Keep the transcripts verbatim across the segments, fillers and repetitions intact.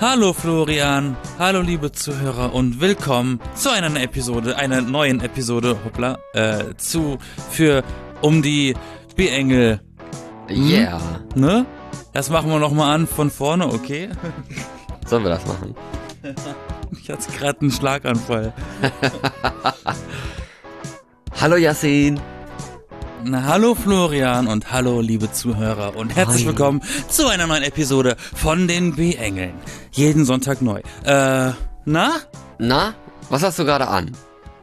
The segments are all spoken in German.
Hallo Florian, hallo liebe Zuhörer und willkommen zu einer neuen Episode, einer neuen Episode, hoppla, äh, zu, für, um die B-Engel. Hm? Yeah. Ne? Das machen wir nochmal an von vorne, okay? Sollen wir das machen? Ich hatte gerade einen Schlaganfall. Hallo Yassin. Na, hallo Florian und hallo liebe Zuhörer und herzlich Hi. willkommen zu einer neuen Episode von den B-Engeln. Jeden Sonntag neu. Äh, na? Na, was hast du gerade an?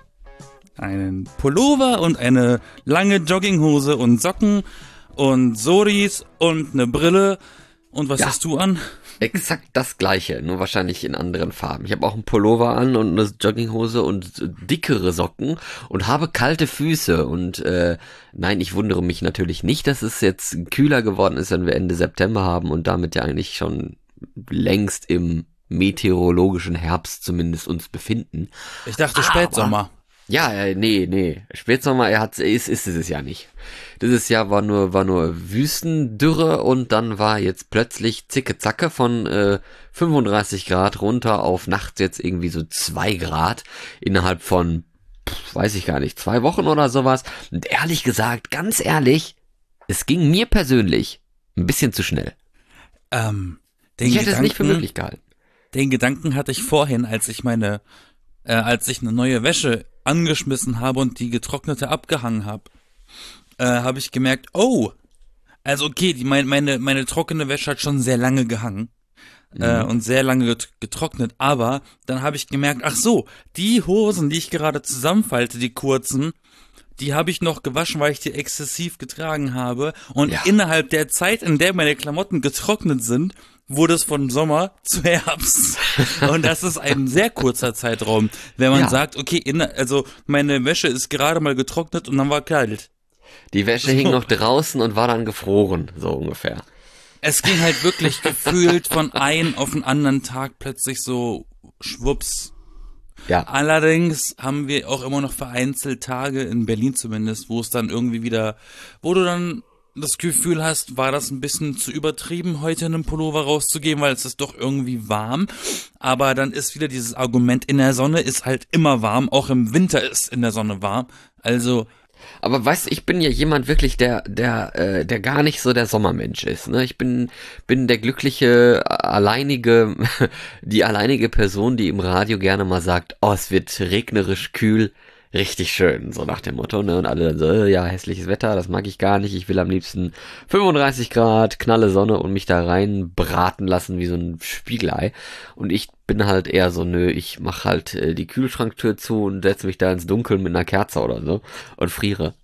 Einen Pullover und eine lange Jogginghose und Socken und Soris und eine Brille. Und was Ja. hast du an? Exakt das gleiche, nur wahrscheinlich in anderen Farben. Ich habe auch einen Pullover an und eine Jogginghose und dickere Socken und habe kalte Füße. Und äh, nein, ich wundere mich natürlich nicht, dass es jetzt kühler geworden ist, wenn wir Ende September haben und damit ja eigentlich schon längst im meteorologischen Herbst zumindest uns befinden. Ich dachte Aber- Spätsommer. Ja, äh, nee, nee. Spätsommer, er hat, ist, ist es ja nicht. Dieses Jahr war nur, war nur Wüstendürre und dann war jetzt plötzlich zicke Zacke von äh, fünfunddreißig Grad runter auf nachts jetzt irgendwie so zwei Grad innerhalb von, pff, weiß ich gar nicht, zwei Wochen oder sowas. Und ehrlich gesagt, ganz ehrlich, es ging mir persönlich ein bisschen zu schnell. Ähm, den Ich hätte es nicht für Gedanken- möglich gehalten. Den Gedanken hatte ich vorhin, als ich meine, äh, als ich eine neue Wäsche angeschmissen habe und die getrocknete abgehangen habe, äh, habe ich gemerkt, oh, also okay, die, mein, meine, meine trockene Wäsche hat schon sehr lange gehangen äh, und sehr lange get- getrocknet, aber dann habe ich gemerkt, ach so, die Hosen, die ich gerade zusammenfalte, die kurzen, die habe ich noch gewaschen, weil ich die exzessiv getragen habe und Ja. innerhalb der Zeit, in der meine Klamotten getrocknet sind, wurde es von Sommer zu Herbst. Und das ist ein sehr kurzer Zeitraum, wenn man Ja. sagt, okay, in, also meine Wäsche ist gerade mal getrocknet und dann war kalt. Die Wäsche hing noch draußen und war dann gefroren, so ungefähr. Es ging halt wirklich gefühlt von einem auf den anderen Tag plötzlich so schwupps. Ja. Allerdings haben wir auch immer noch vereinzelt Tage, in Berlin zumindest, wo es dann irgendwie wieder, wo du dann das Gefühl hast, war das ein bisschen zu übertrieben, heute einen Pullover rauszugeben, weil es ist doch irgendwie warm. Aber dann ist wieder dieses Argument, in der Sonne ist halt immer warm, auch im Winter ist in der Sonne warm. Also, Aber weißt du, ich bin ja jemand wirklich, der, der, äh, der gar nicht so der Sommermensch ist. Ne? Ich bin, bin der glückliche, äh, alleinige, die alleinige Person, die im Radio gerne mal sagt, oh, es wird regnerisch kühl, richtig schön, so nach dem Motto, ne? Und alle dann so, äh, ja, hässliches Wetter, das mag ich gar nicht. Ich will am liebsten fünfunddreißig Grad, knalle Sonne und mich da rein braten lassen wie so ein Spiegelei. Und ich bin halt eher so, nö, ich mach halt äh, die Kühlschranktür zu und setze mich da ins Dunkeln mit einer Kerze oder so und friere.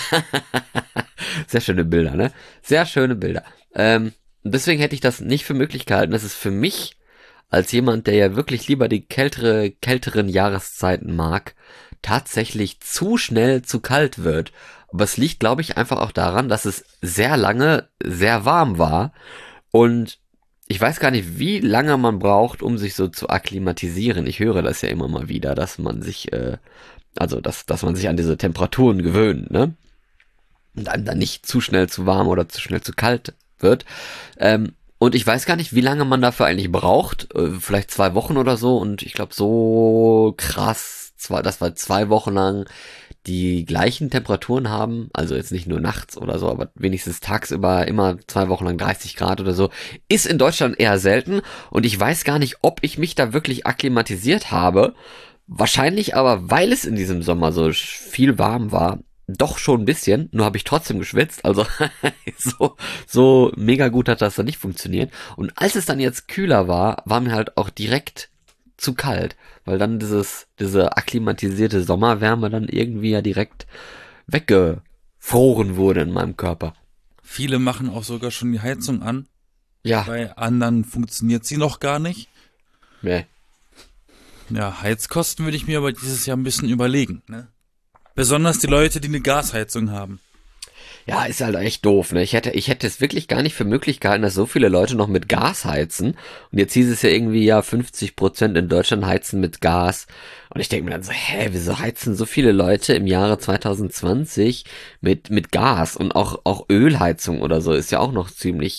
Sehr schöne Bilder, ne? Sehr schöne Bilder. Ähm, und deswegen hätte ich das nicht für möglich gehalten. Das ist für mich, als jemand, der ja wirklich lieber die kältere, kälteren Jahreszeiten mag, tatsächlich zu schnell zu kalt wird. Aber es liegt, glaube ich, einfach auch daran, dass es sehr lange sehr warm war. Und ich weiß gar nicht, wie lange man braucht, um sich so zu akklimatisieren. Ich höre das ja immer mal wieder, dass man sich, äh, also dass, dass man sich an diese Temperaturen gewöhnt, ne? Und dann, dann nicht zu schnell zu warm oder zu schnell zu kalt wird. Ähm, und ich weiß gar nicht, wie lange man dafür eigentlich braucht. Äh, vielleicht zwei Wochen oder so. Und ich glaube, so krass, zwar, dass wir zwei Wochen lang die gleichen Temperaturen haben, also jetzt nicht nur nachts oder so, aber wenigstens tagsüber immer zwei Wochen lang dreißig Grad oder so, ist in Deutschland eher selten. Und ich weiß gar nicht, ob ich mich da wirklich akklimatisiert habe. Wahrscheinlich aber, weil es in diesem Sommer so viel warm war, doch schon ein bisschen, nur habe ich trotzdem geschwitzt, also so, so mega gut hat das dann nicht funktioniert. Und als es dann jetzt kühler war, war mir halt auch direkt zu kalt, weil dann dieses, diese akklimatisierte Sommerwärme dann irgendwie ja direkt weggefroren wurde in meinem Körper. viele machen auch sogar schon die Heizung an. Ja, Bei anderen funktioniert sie noch gar nicht. nee. Ja, Heizkosten würde ich mir aber dieses Jahr ein bisschen überlegen, ne? Besonders die Leute, die eine Gasheizung haben. Ja, ist halt echt doof, ne? Ich hätte, ich hätte es wirklich gar nicht für möglich gehalten, dass so viele Leute noch mit Gas heizen. Und jetzt hieß es ja irgendwie, ja, fünfzig Prozent in Deutschland heizen mit Gas. Und ich denke mir dann so, hä, wieso heizen so viele Leute im Jahre zwanzig zwanzig mit, mit Gas? Und auch, auch Ölheizung oder so ist ja auch noch ziemlich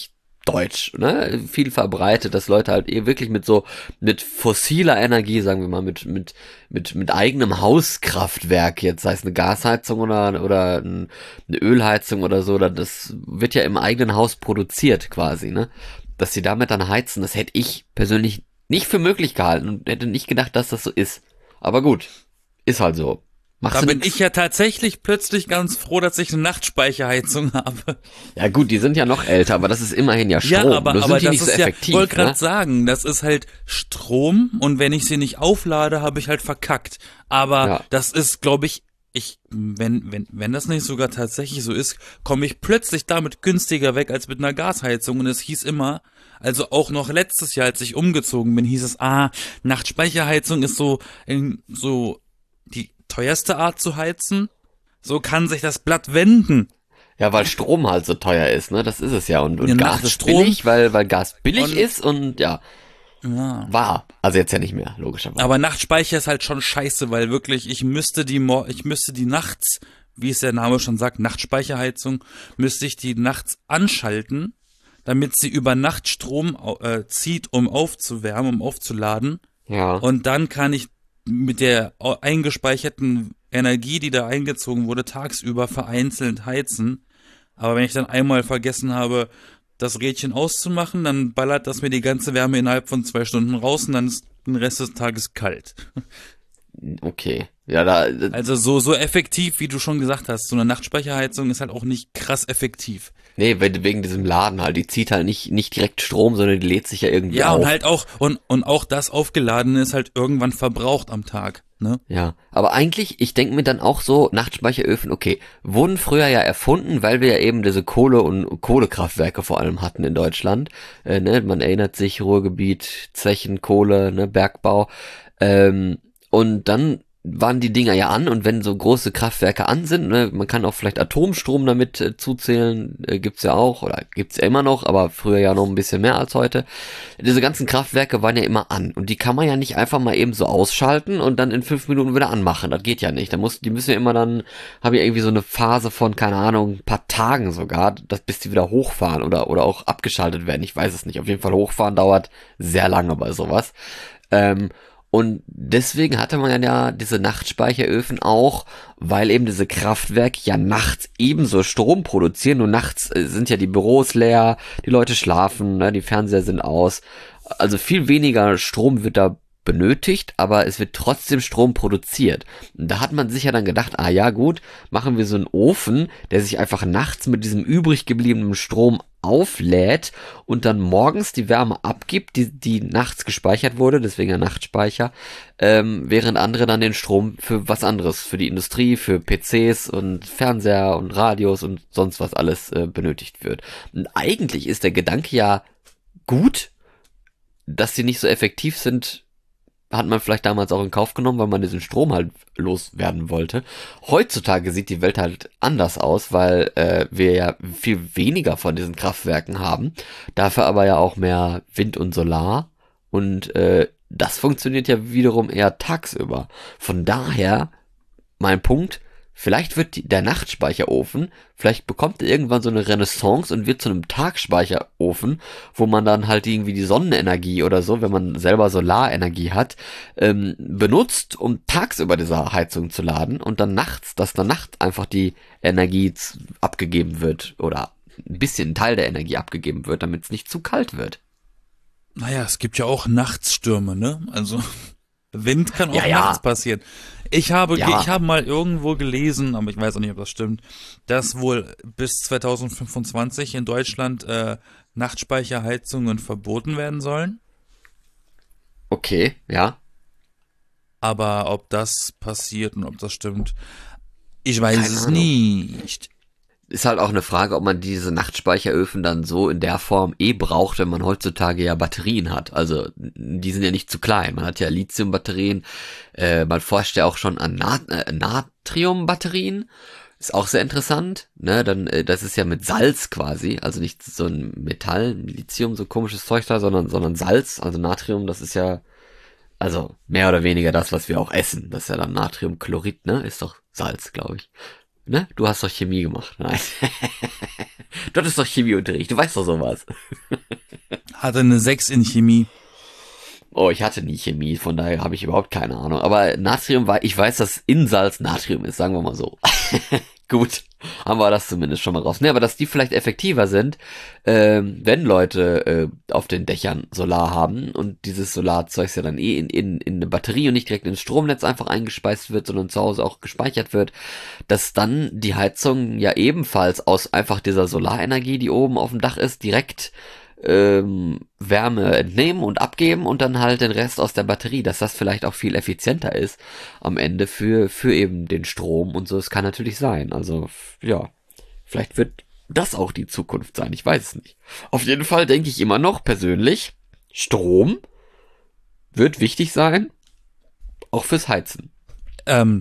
deutsch, ne? Viel verbreitet, dass Leute halt eh wirklich mit so, mit fossiler Energie, sagen wir mal, mit, mit, mit, mit eigenem Hauskraftwerk, jetzt sei es eine Gasheizung oder, oder ein, eine Ölheizung oder so, oder das wird ja im eigenen Haus produziert quasi, ne? Dass sie damit dann heizen, das hätte ich persönlich nicht für möglich gehalten und hätte nicht gedacht, dass das so ist. Aber gut, ist halt so. Machst Da du bin nix? ich ja tatsächlich plötzlich ganz froh, dass ich eine Nachtspeicherheizung habe. Ja gut, die sind ja noch älter, aber das ist immerhin ja Strom. Ja, aber, Nur aber sind die das nicht so ist ja, effektiv, wollte gerade ne? sagen, das ist halt Strom und wenn ich sie nicht auflade, habe ich halt verkackt. Aber Ja. das ist, glaube ich, ich, wenn, wenn, wenn das nicht sogar tatsächlich so ist, komme ich plötzlich damit günstiger weg als mit einer Gasheizung. Und es hieß immer, also auch noch letztes Jahr, als ich umgezogen bin, hieß es, ah, Nachtspeicherheizung ist so, in, so die teuerste Art zu heizen. So kann sich das Blatt wenden. Ja, weil Strom halt so teuer ist, ne? Das ist es ja. Und, und Ja, Gas ist Nachtstrom. billig, weil, weil Gas billig Und- ist und ja, Ja. war. Also jetzt ja nicht mehr, logischerweise. Aber Nachtspeicher ist halt schon scheiße, weil wirklich, ich müsste die, Mo- ich müsste die nachts, wie es der Name schon sagt, Nachtspeicherheizung, müsste ich die nachts anschalten, damit sie über Nacht Strom au- äh, zieht, um aufzuwärmen, um aufzuladen. Ja. Und dann kann ich mit der au- eingespeicherten Energie, die da eingezogen wurde, tagsüber vereinzelt heizen. Aber wenn ich dann einmal vergessen habe, das Rädchen auszumachen, dann ballert das mir die ganze Wärme innerhalb von zwei Stunden raus und dann ist den Rest des Tages kalt. Okay. Ja, da, Also so, so effektiv, wie du schon gesagt hast, so eine Nachtspeicherheizung ist halt auch nicht krass effektiv. nee, we- wegen diesem Laden halt. Die zieht halt nicht, nicht direkt Strom, sondern die lädt sich ja irgendwie Ja, auf. und halt auch, und, und auch das Aufgeladene ist halt irgendwann verbraucht am Tag, ne? Ja, aber eigentlich, ich denke mir dann auch so, Nachtspeicheröfen, okay, wurden früher ja erfunden, weil wir ja eben diese Kohle- und Kohlekraftwerke vor allem hatten in Deutschland. Äh, ne? Man erinnert sich, Ruhrgebiet, Zechen, Kohle, ne? Bergbau. Ähm, und dann waren die Dinger ja an und wenn so große Kraftwerke an sind, ne, man kann auch vielleicht Atomstrom damit äh, zuzählen, äh, gibt's ja auch, oder gibt's ja immer noch, aber früher ja noch ein bisschen mehr als heute. Diese ganzen Kraftwerke waren ja immer an und die kann man ja nicht einfach mal eben so ausschalten und dann in fünf Minuten wieder anmachen, das geht ja nicht. Da muss, die müssen ja immer dann, haben ja irgendwie so eine Phase von, keine Ahnung, ein paar Tagen sogar, dass, bis die wieder hochfahren oder, oder auch abgeschaltet werden, ich weiß es nicht. Auf jeden Fall hochfahren dauert sehr lange bei sowas. Ähm, Und deswegen hatte man ja diese Nachtspeicheröfen auch, weil eben diese Kraftwerke ja nachts ebenso Strom produzieren. Nur nachts äh, sind ja die Büros leer, die Leute schlafen, ne, die Fernseher sind aus. Also viel weniger Strom wird da benötigt, aber es wird trotzdem Strom produziert. Und da hat man sich ja dann gedacht, ah ja gut, machen wir so einen Ofen, der sich einfach nachts mit diesem übrig gebliebenen Strom auflädt und dann morgens die Wärme abgibt, die, die nachts gespeichert wurde, deswegen ja Nachtspeicher, ähm, während andere dann den Strom für was anderes, für die Industrie, für P Cs und Fernseher und Radios und sonst was alles äh, benötigt wird. Und eigentlich ist der Gedanke ja gut, dass sie nicht so effektiv sind, hat man vielleicht damals auch in Kauf genommen, weil man diesen Strom halt loswerden wollte. Heutzutage sieht die Welt halt anders aus, weil äh, wir ja viel weniger von diesen Kraftwerken haben. Dafür aber ja auch mehr Wind und Solar. Und äh, das funktioniert ja wiederum eher tagsüber. Von daher, mein Punkt, vielleicht wird die, der Nachtspeicherofen, vielleicht bekommt er irgendwann so eine Renaissance und wird zu einem Tagspeicherofen, wo man dann halt irgendwie die Sonnenenergie oder so, wenn man selber Solarenergie hat, ähm, benutzt, um tagsüber diese Heizung zu laden und dann nachts, dass dann nachts einfach die Energie z- abgegeben wird oder ein bisschen ein Teil der Energie abgegeben wird, damit es nicht zu kalt wird. Naja, es gibt ja auch Nachtstürme, ne? Also Wind kann auch Ja, ja. nachts passieren. Ich habe, Ja. ich habe mal irgendwo gelesen, aber ich weiß auch nicht, ob das stimmt, dass wohl bis zwanzig fünfundzwanzig in Deutschland äh, Nachtspeicherheizungen verboten werden sollen. Okay, ja. Aber ob das passiert und ob das stimmt, ich weiß Keine es Ahnung. nicht. Ist halt auch eine Frage, ob man diese Nachtspeicheröfen dann so in der Form eh braucht, wenn man heutzutage ja Batterien hat. Also die sind ja nicht zu klein. Man hat ja Lithiumbatterien, äh, man forscht ja auch schon an Nat äh, Natriumbatterien. Ist auch sehr interessant, ne? Dann, äh, das ist ja mit Salz quasi, also nicht so ein Metall, Lithium, so komisches Zeug da, sondern, sondern Salz, also Natrium, das ist ja, also mehr oder weniger das, was wir auch essen. Das ist ja dann Natriumchlorid, ne? Ist doch Salz, glaube ich. Ne? Du hast doch Chemie gemacht. Nein. Du hattest doch Chemieunterricht, du weißt doch sowas. Hatte eine sechs in Chemie. Oh, ich hatte nie Chemie, von daher habe ich überhaupt keine Ahnung. Aber Natrium, war, ich weiß, dass in Salz Natrium ist, sagen wir mal so. Gut, haben wir das zumindest schon mal raus. Ne, aber dass die vielleicht effektiver sind, ähm, wenn Leute äh, auf den Dächern Solar haben und dieses Solarzeug ja dann eh in, in, in eine Batterie und nicht direkt ins Stromnetz einfach eingespeist wird, sondern zu Hause auch gespeichert wird, dass dann die Heizung ja ebenfalls aus einfach dieser Solarenergie, die oben auf dem Dach ist, direkt ähm, Wärme entnehmen und abgeben und dann halt den Rest aus der Batterie, dass das vielleicht auch viel effizienter ist am Ende für, für eben den Strom und so. Es kann natürlich sein. Also, ja, vielleicht wird das auch die Zukunft sein. Ich weiß es nicht. Auf jeden Fall denke ich immer noch persönlich, Strom wird wichtig sein, auch fürs Heizen. Ähm,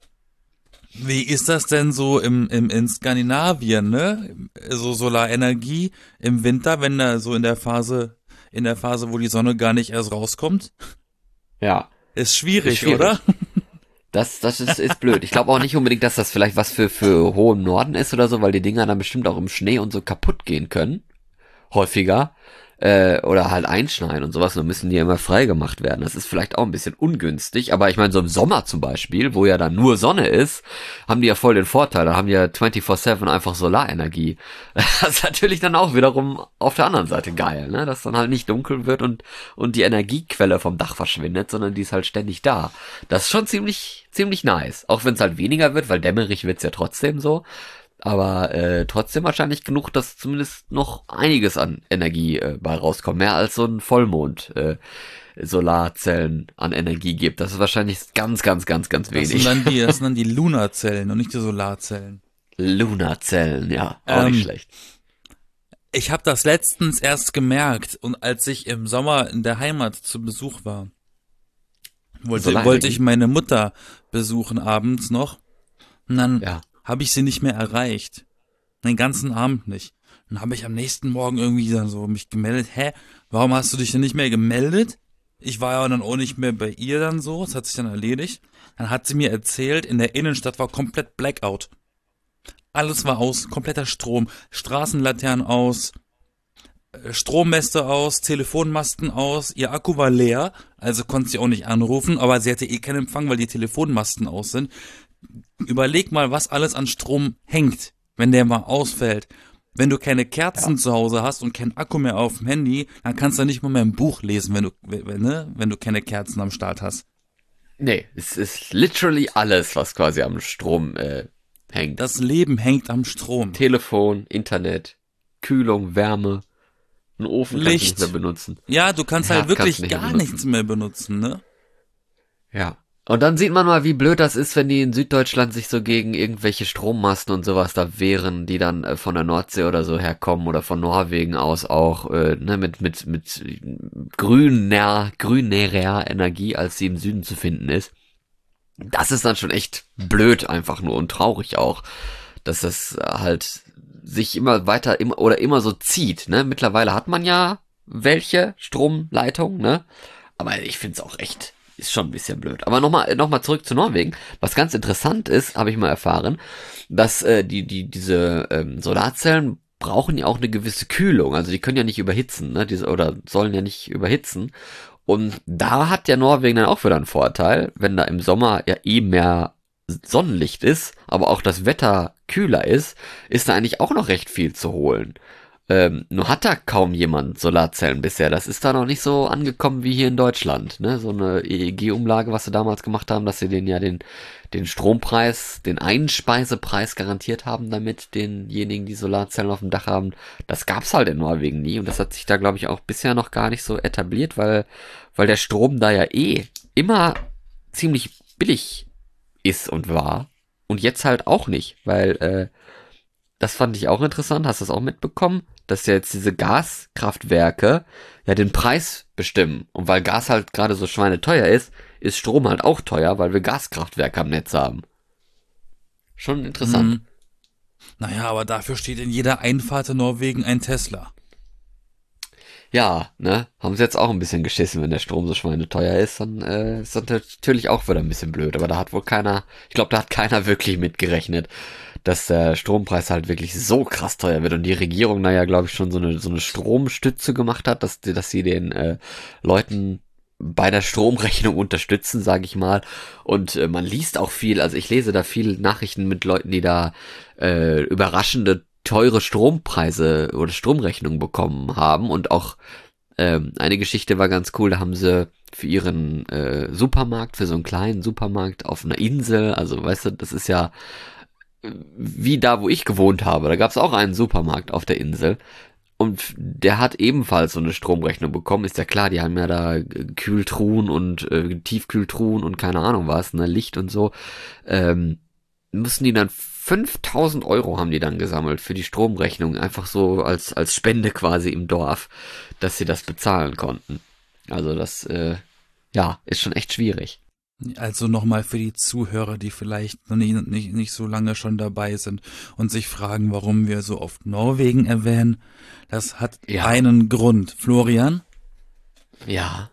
Wie ist das denn so im, im in Skandinavien, ne? So Solarenergie im Winter, wenn da so in der Phase, in der Phase, wo die Sonne gar nicht erst rauskommt? Ja. Ist schwierig, Ist schwierig. oder? Das, das ist, ist blöd. Ich glaube auch nicht unbedingt, dass das vielleicht was für, für hohen Norden ist oder so, weil die Dinger dann bestimmt auch im Schnee und so kaputt gehen können. Häufiger. Äh, oder halt einschneiden und sowas, dann müssen die ja immer frei gemacht werden. Das ist vielleicht auch ein bisschen ungünstig, aber ich meine, so im Sommer zum Beispiel, wo ja dann nur Sonne ist, haben die ja voll den Vorteil, da haben die ja vierundzwanzig sieben einfach Solarenergie. Das ist natürlich dann auch wiederum auf der anderen Seite geil, ne, dass dann halt nicht dunkel wird und, und die Energiequelle vom Dach verschwindet, sondern die ist halt ständig da. Das ist schon ziemlich, ziemlich nice. Auch wenn es halt weniger wird, weil dämmerig wird's ja trotzdem so. Aber äh, trotzdem wahrscheinlich genug, dass zumindest noch einiges an Energie äh, bei rauskommt. Mehr als so ein Vollmond äh, Solarzellen an Energie gibt. Das ist wahrscheinlich ganz, ganz, ganz, ganz Das sind wenig. dann die, das sind dann die Lunarzellen und nicht die Solarzellen. Lunarzellen, ja, auch Ähm, nicht schlecht. Ich habe das letztens erst gemerkt und als ich im Sommer in der Heimat zu Besuch war, wollte, Solarenergie? wollte ich meine Mutter besuchen abends noch und dann Ja. habe ich sie nicht mehr erreicht. Den ganzen Abend nicht. Dann habe ich am nächsten Morgen irgendwie dann so mich gemeldet. Hä, warum hast du dich denn nicht mehr gemeldet? Ich war ja dann auch nicht mehr bei ihr dann so. Das hat sich dann erledigt. Dann hat sie mir erzählt, in der Innenstadt war komplett Blackout. Alles war aus, kompletter Strom. Straßenlaternen aus, äh, Strommäste aus, Telefonmasten aus. Ihr Akku war leer, also konnte sie auch nicht anrufen. Aber sie hatte eh keinen Empfang, weil die Telefonmasten aus sind. Überleg mal, was alles an Strom hängt, wenn der mal ausfällt. Wenn du keine Kerzen Ja. zu Hause hast und keinen Akku mehr auf dem Handy, dann kannst du nicht mal mehr ein Buch lesen, wenn du, wenn, ne, wenn du keine Kerzen am Start hast. Nee, es ist literally alles, was quasi am Strom äh, hängt. Das Leben hängt am Strom. Telefon, Internet, Kühlung, Wärme, einen Ofen kannst du Licht. nicht mehr benutzen. Ja, du kannst Herd halt wirklich kannst du nicht mehr gar benutzen. nichts mehr benutzen, ne? Ja. Und dann sieht man mal, wie blöd das ist, wenn die in Süddeutschland sich so gegen irgendwelche Strommasten und sowas da wehren, die dann äh, von der Nordsee oder so herkommen oder von Norwegen aus auch, äh, ne, mit, mit, mit grüner, grünerer Energie, als sie im Süden zu finden ist. Das ist dann schon echt blöd einfach nur und traurig auch, dass das halt sich immer weiter immer oder immer so zieht, ne? Mittlerweile hat man ja welche Stromleitungen, ne? Aber ich find's auch echt, ist schon ein bisschen blöd. Aber nochmal noch mal zurück zu Norwegen. Was ganz interessant ist, habe ich mal erfahren, dass äh, die die diese ähm, Solarzellen brauchen ja auch eine gewisse Kühlung. Also die können ja nicht überhitzen, ne? Diese, oder sollen ja nicht überhitzen. Und da hat ja Norwegen dann auch wieder einen Vorteil, wenn da im Sommer ja eh mehr Sonnenlicht ist, aber auch das Wetter kühler ist, ist da eigentlich auch noch recht viel zu holen. Ähm, nur hat da kaum jemand Solarzellen bisher. Das ist da noch nicht so angekommen wie hier in Deutschland. Ne? So eine E E G-Umlage, was sie damals gemacht haben, dass sie denen ja den, den Strompreis, den Einspeisepreis garantiert haben, damit denjenigen, die Solarzellen auf dem Dach haben. Das gab's halt in Norwegen nie. Und das hat sich da, glaube ich, auch bisher noch gar nicht so etabliert, weil, weil der Strom da ja eh immer ziemlich billig ist und war. Und jetzt halt auch nicht, weil, äh, das fand ich auch interessant. Hast du das auch mitbekommen? Dass ja jetzt diese Gaskraftwerke ja den Preis bestimmen. Und weil Gas halt gerade so schweineteuer ist, ist Strom halt auch teuer, weil wir Gaskraftwerke am Netz haben. Schon interessant. Mhm. Naja, aber dafür steht in jeder Einfahrt in Norwegen ein Tesla. Ja, ne? Haben sie jetzt auch ein bisschen geschissen, wenn der Strom so schweineteuer ist, dann äh, ist das natürlich auch wieder ein bisschen blöd. Aber da hat wohl keiner, ich glaube, da hat keiner wirklich mitgerechnet, dass der Strompreis halt wirklich so krass teuer wird und die Regierung da ja, glaube ich, schon so eine so eine Stromstütze gemacht hat, dass, dass sie den äh, Leuten bei der Stromrechnung unterstützen, sage ich mal. Und äh, man liest auch viel, also ich lese da viel Nachrichten mit Leuten, die da äh, überraschende teure Strompreise oder Stromrechnungen bekommen haben. Und auch ähm, eine Geschichte war ganz cool, da haben sie für ihren äh, Supermarkt, für so einen kleinen Supermarkt auf einer Insel, also weißt du, das ist ja wie da, wo ich gewohnt habe, da gab es auch einen Supermarkt auf der Insel. Und der hat ebenfalls so eine Stromrechnung bekommen. Ist ja klar, die haben ja da Kühltruhen und äh, Tiefkühltruhen und keine Ahnung was, ne, Licht und so. Ähm, müssen die dann fünftausend Euro haben die dann gesammelt für die Stromrechnung. Einfach so als, als Spende quasi im Dorf, dass sie das bezahlen konnten. Also das, äh, ja, ist schon echt schwierig. Also nochmal für die Zuhörer, die vielleicht noch nicht, nicht, nicht so lange schon dabei sind und sich fragen, warum wir so oft Norwegen erwähnen. Das hat Ja. einen Grund. Florian? Ja.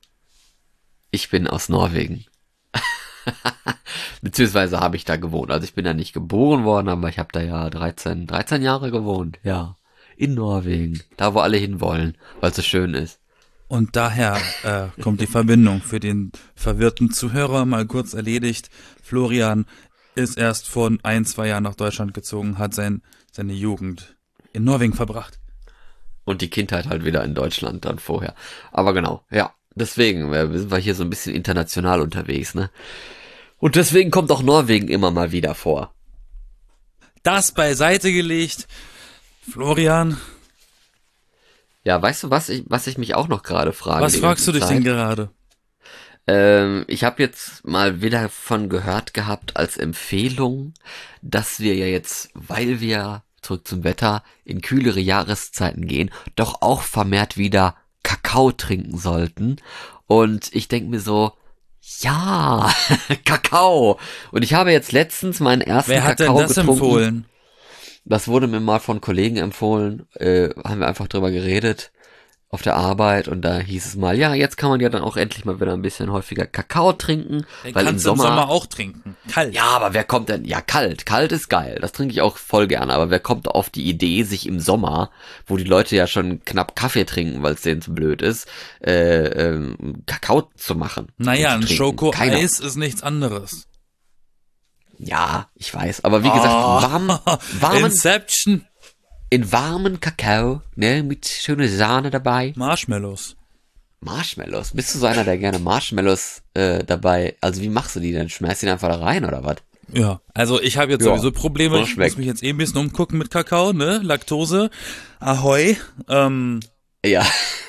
Ich bin aus Norwegen. Beziehungsweise habe ich da gewohnt. Also ich bin da nicht geboren worden, aber ich habe da ja dreizehn, dreizehn Jahre gewohnt. Ja. In Norwegen. Da, wo alle hinwollen, weil es so schön ist. Und daher äh, kommt die Verbindung für den verwirrten Zuhörer mal kurz erledigt. Florian ist erst vor ein, zwei Jahren nach Deutschland gezogen, hat sein, seine Jugend in Norwegen verbracht. Und die Kindheit halt wieder in Deutschland dann vorher. Aber genau, ja. Deswegen äh, sind wir hier so ein bisschen international unterwegs, ne? Und deswegen kommt auch Norwegen immer mal wieder vor. Das beiseite gelegt. Florian, Ja, weißt du, was ich, was ich mich auch noch gerade frage? was die fragst du ganze dich Zeit? denn gerade? Ähm, ich habe jetzt mal wieder davon gehört gehabt als Empfehlung, dass wir ja jetzt, weil wir zurück zum Wetter in kühlere Jahreszeiten gehen, doch auch vermehrt wieder Kakao trinken sollten. Und ich denke mir so, ja, Kakao. Und ich habe jetzt letztens meinen ersten Wer hat denn Kakao das getrunken. empfohlen? Das wurde mir mal von Kollegen empfohlen, äh, haben wir einfach drüber geredet auf der Arbeit und da hieß es mal, ja, jetzt kann man ja dann auch endlich mal wieder ein bisschen häufiger Kakao trinken, Den weil im kannst du im Sommer, Sommer auch trinken. Kalt. ja, aber wer kommt denn, ja, kalt, kalt ist geil, das trinke ich auch voll gerne, aber wer kommt auf die Idee, sich im Sommer, wo die Leute ja schon knapp Kaffee trinken, weil es denen zu blöd ist, äh, ähm, Kakao zu machen? Naja, und ein zu trinken? Keiner. Schokoeis ist nichts anderes. Ja, ich weiß, aber wie gesagt, warm, warmen, Inception. in warmen Kakao, ne, mit schöner Sahne dabei. Marshmallows. Marshmallows? Bist du so einer, der gerne Marshmallows äh, dabei, also wie machst du die denn? Schmeißt die einfach da rein oder was? Ja, also ich habe jetzt Ja, sowieso Probleme. das Ich schmeckt. muss mich jetzt eh ein bisschen umgucken mit Kakao, ne? Laktose. Ahoi. Ähm, Ja,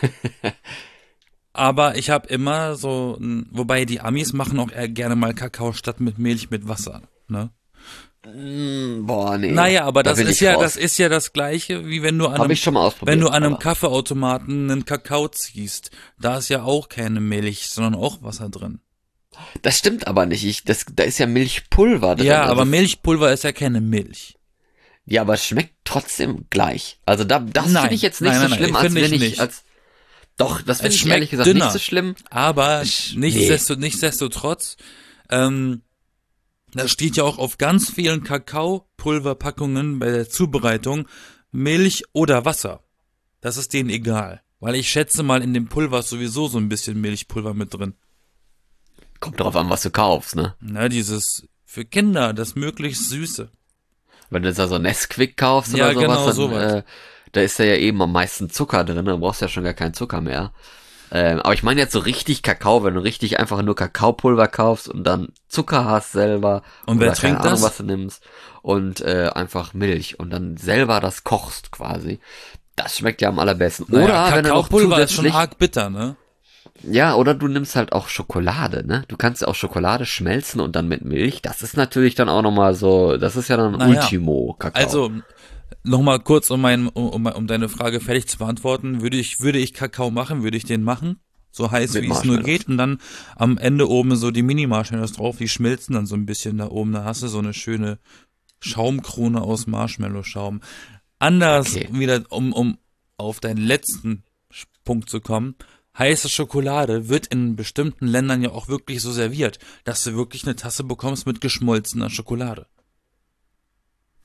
aber ich habe immer so, n- wobei die Amis machen auch eher gerne mal Kakao statt mit Milch mit Wasser, ne? mm, boah, nee. Naja, aber Da das bin ist ich ja, raus. das ist ja das Gleiche, wie wenn du an Hab einem, ich schon mal ausprobiert. wenn du an einem aber- Kaffeeautomaten einen Kakao ziehst. Da ist ja auch keine Milch, sondern auch Wasser drin. Das stimmt aber nicht. Ich, das, da ist ja Milchpulver drin. Ja, also, aber Milchpulver ist ja keine Milch. ja, aber es schmeckt trotzdem gleich. Also da, das Nein. finde ich jetzt nicht Nein, so nein, nein, schlimm, als finde ich wenn ich, nicht. als, doch, das finde Es ich schmeckt ehrlich gesagt dünner. nicht so schlimm. Aber Sch- nichtsdestotrotz, nichtsdestotrotz, ähm, da steht ja auch auf ganz vielen Kakaopulverpackungen bei der Zubereitung Milch oder Wasser. Das ist denen egal. Weil ich schätze mal, in dem Pulver ist sowieso so ein bisschen Milchpulver mit drin. Kommt drauf an, was du kaufst, ne? Na, dieses für Kinder, das möglichst Süße. Wenn du da so Nesquik kaufst Ja, oder sowas, genau, dann, sowas. äh, da ist da ja eben am meisten Zucker drin, da brauchst du ja schon gar keinen Zucker mehr. Ähm, aber ich meine jetzt so richtig Kakao, wenn du richtig einfach nur Kakaopulver kaufst und dann Zucker hast selber Und oder wer keine trinkt Ahnung, das? was du nimmst und äh, einfach Milch und dann selber das kochst quasi. Das schmeckt ja am allerbesten. Naja, Oder wenn du noch Kakaopulver ist schon zusätzlich, arg bitter, ne? ja, oder du nimmst halt auch Schokolade, ne? Du kannst ja auch Schokolade schmelzen und dann mit Milch. Das ist natürlich dann auch nochmal so, das ist ja dann Naja. Ultimo Kakao. Also, nochmal kurz, um, mein, um, um um deine Frage fertig zu beantworten, würde ich, würde ich Kakao machen, würde ich den machen, so heiß Mit wie es nur Marshmallows. geht und dann am Ende oben so die Mini-Marshmallows drauf, die schmilzen dann so ein bisschen da oben, da hast du so eine schöne Schaumkrone aus Marshmallow-Schaum. Anders Okay. wieder, um, um auf deinen letzten Punkt zu kommen, heiße Schokolade wird in bestimmten Ländern ja auch wirklich so serviert, dass du wirklich eine Tasse bekommst mit geschmolzener Schokolade.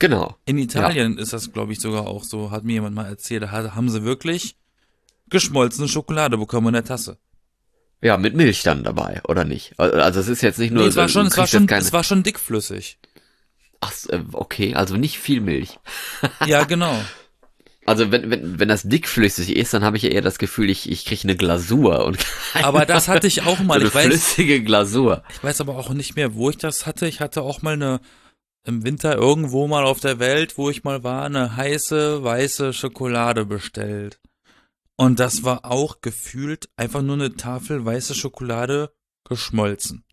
Genau. In Italien ja. ist das, glaube ich, sogar auch so, hat mir jemand mal erzählt, da haben sie wirklich geschmolzene Schokolade bekommen in der Tasse. Ja, mit Milch dann dabei, oder nicht? Also es ist jetzt nicht nur... Nee, es war schon, es war schon, keine... es war schon dickflüssig. Ach, okay, also nicht viel Milch. Ja, genau. Also wenn, wenn, wenn das dickflüssig ist, dann habe ich ja eher das Gefühl, ich, ich kriege eine Glasur. Und aber das hatte ich auch mal. So eine ich weiß, flüssige Glasur. Ich weiß aber auch nicht mehr, wo ich das hatte. Ich hatte auch mal eine, im Winter irgendwo mal auf der Welt, wo ich mal war, eine heiße, weiße Schokolade bestellt. Und das war auch gefühlt einfach nur eine Tafel weiße Schokolade geschmolzen.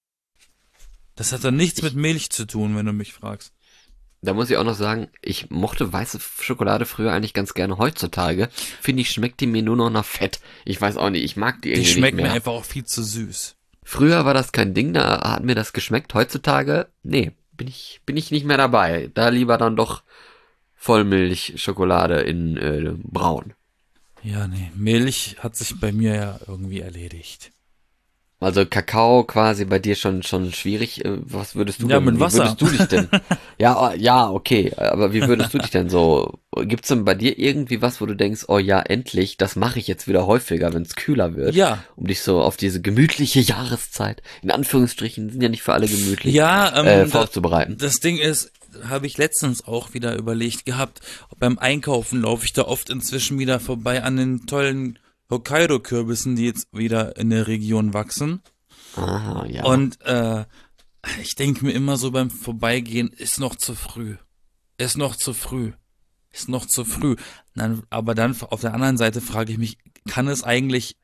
Das hat dann nichts mit Milch zu tun, wenn du mich fragst. Da muss ich auch noch sagen, ich mochte weiße Schokolade früher eigentlich ganz gerne. Heutzutage, finde ich, schmeckt die mir nur noch nach Fett. Ich weiß auch nicht, ich mag die irgendwie nicht mehr. Die schmeckt mir einfach auch viel zu süß. Früher war das kein Ding, da hat mir das geschmeckt. Heutzutage, nee, bin ich, bin ich nicht mehr dabei. Da lieber dann doch Vollmilch-Schokolade in äh, braun. Ja, nee, Milch hat sich bei mir ja irgendwie erledigt. Also Kakao quasi bei dir schon schon schwierig. Was würdest du ja, denn? mit Wie Wasser. würdest du dich denn? ja, ja, okay. Aber wie würdest du dich denn so? Gibt's denn bei dir irgendwie was, wo du denkst, oh ja, endlich, das mache ich jetzt wieder häufiger, wenn es kühler wird? Ja. Um dich so auf diese gemütliche Jahreszeit, in Anführungsstrichen, sind ja nicht für alle gemütlich, ja, ähm, äh, vorzubereiten. Das Ding ist, habe ich letztens auch wieder überlegt gehabt, beim Einkaufen laufe ich da oft inzwischen wieder vorbei an den tollen Hokkaido-Kürbissen, die jetzt wieder in der Region wachsen. Ah, ja. Und äh, ich denke mir immer so beim Vorbeigehen, ist noch zu früh. Ist noch zu früh. Ist noch zu früh. Dann, aber dann auf der anderen Seite frage ich mich, kann es eigentlich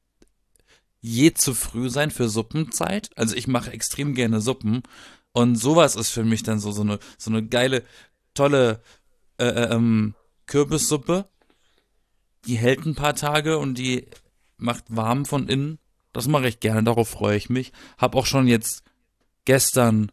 je zu früh sein für Suppenzeit? Also ich mache extrem gerne Suppen. Und sowas ist für mich dann so, so eine, so eine geile, tolle äh, ähm, Kürbissuppe. Die hält ein paar Tage und die macht warm von innen. Das mache ich gerne, darauf freue ich mich. Hab auch schon jetzt gestern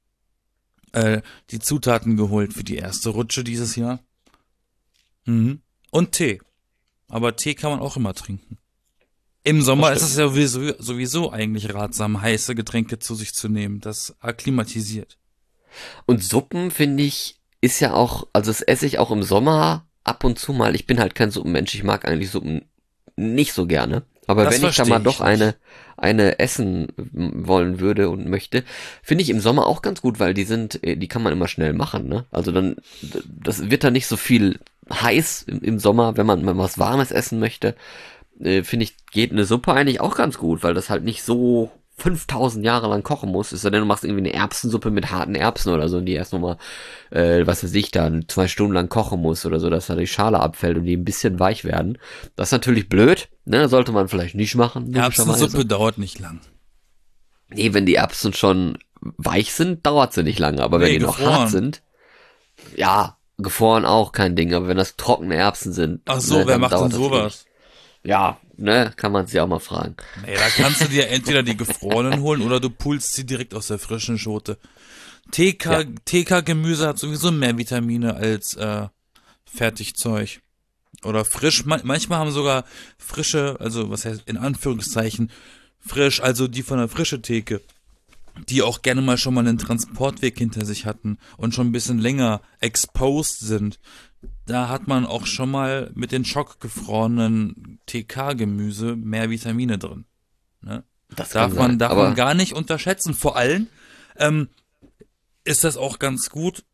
äh, die Zutaten geholt für die erste Rutsche dieses Jahr. Mhm. Und Tee. Aber Tee kann man auch immer trinken. Im Sommer ist es ja sowieso, sowieso eigentlich ratsam, heiße Getränke zu sich zu nehmen. Das akklimatisiert. Und Suppen, finde ich, ist ja auch, also das esse ich auch im Sommer ab und zu mal. Ich bin halt kein Suppenmensch, ich mag eigentlich Suppen nicht so gerne. Aber Das wenn ich da mal verstehe doch ich eine eine essen wollen würde und möchte, finde ich im Sommer auch ganz gut, weil die sind, äh, die kann man immer schnell machen, ne? Also dann, das wird dann nicht so viel heiß im, im Sommer, wenn man mal was Warmes essen möchte. Äh, finde ich, geht eine Suppe eigentlich auch ganz gut, weil das halt nicht so fünftausend Jahre lang kochen muss. Ist ja denn, du machst irgendwie eine Erbsensuppe mit harten Erbsen oder so, und die erst nochmal, äh, was weiß ich, dann zwei Stunden lang kochen muss oder so, dass da die Schale abfällt und die ein bisschen weich werden. Das ist natürlich blöd, ne? Sollte man vielleicht nicht machen. Erbsensuppe dauert nicht lang. Nee, wenn die Erbsen schon weich sind, dauert sie nicht lange, aber Nee, wenn die noch gefroren. hart sind, ja, gefroren auch kein Ding, aber wenn das trockene Erbsen sind, Ach so, ne, wer dann macht denn dauert das sowas? ewig. Ja, ne, kann man sich auch mal fragen. Nee, da kannst du dir entweder die gefrorenen holen oder du pulst sie direkt aus der frischen Schote. T K, Ja. T K-Gemüse hat sowieso mehr Vitamine als äh, Fertigzeug. Oder frisch. Man, manchmal haben sogar frische, also was heißt in Anführungszeichen frisch, also die von der frische Theke, die auch gerne mal schon mal einen Transportweg hinter sich hatten und schon ein bisschen länger exposed sind. Da hat man auch schon mal mit den schockgefrorenen T K-Gemüse mehr Vitamine drin. Ne? Das Darf kann man, sein, darf aber man gar nicht unterschätzen. Vor allem ähm, ist das auch ganz gut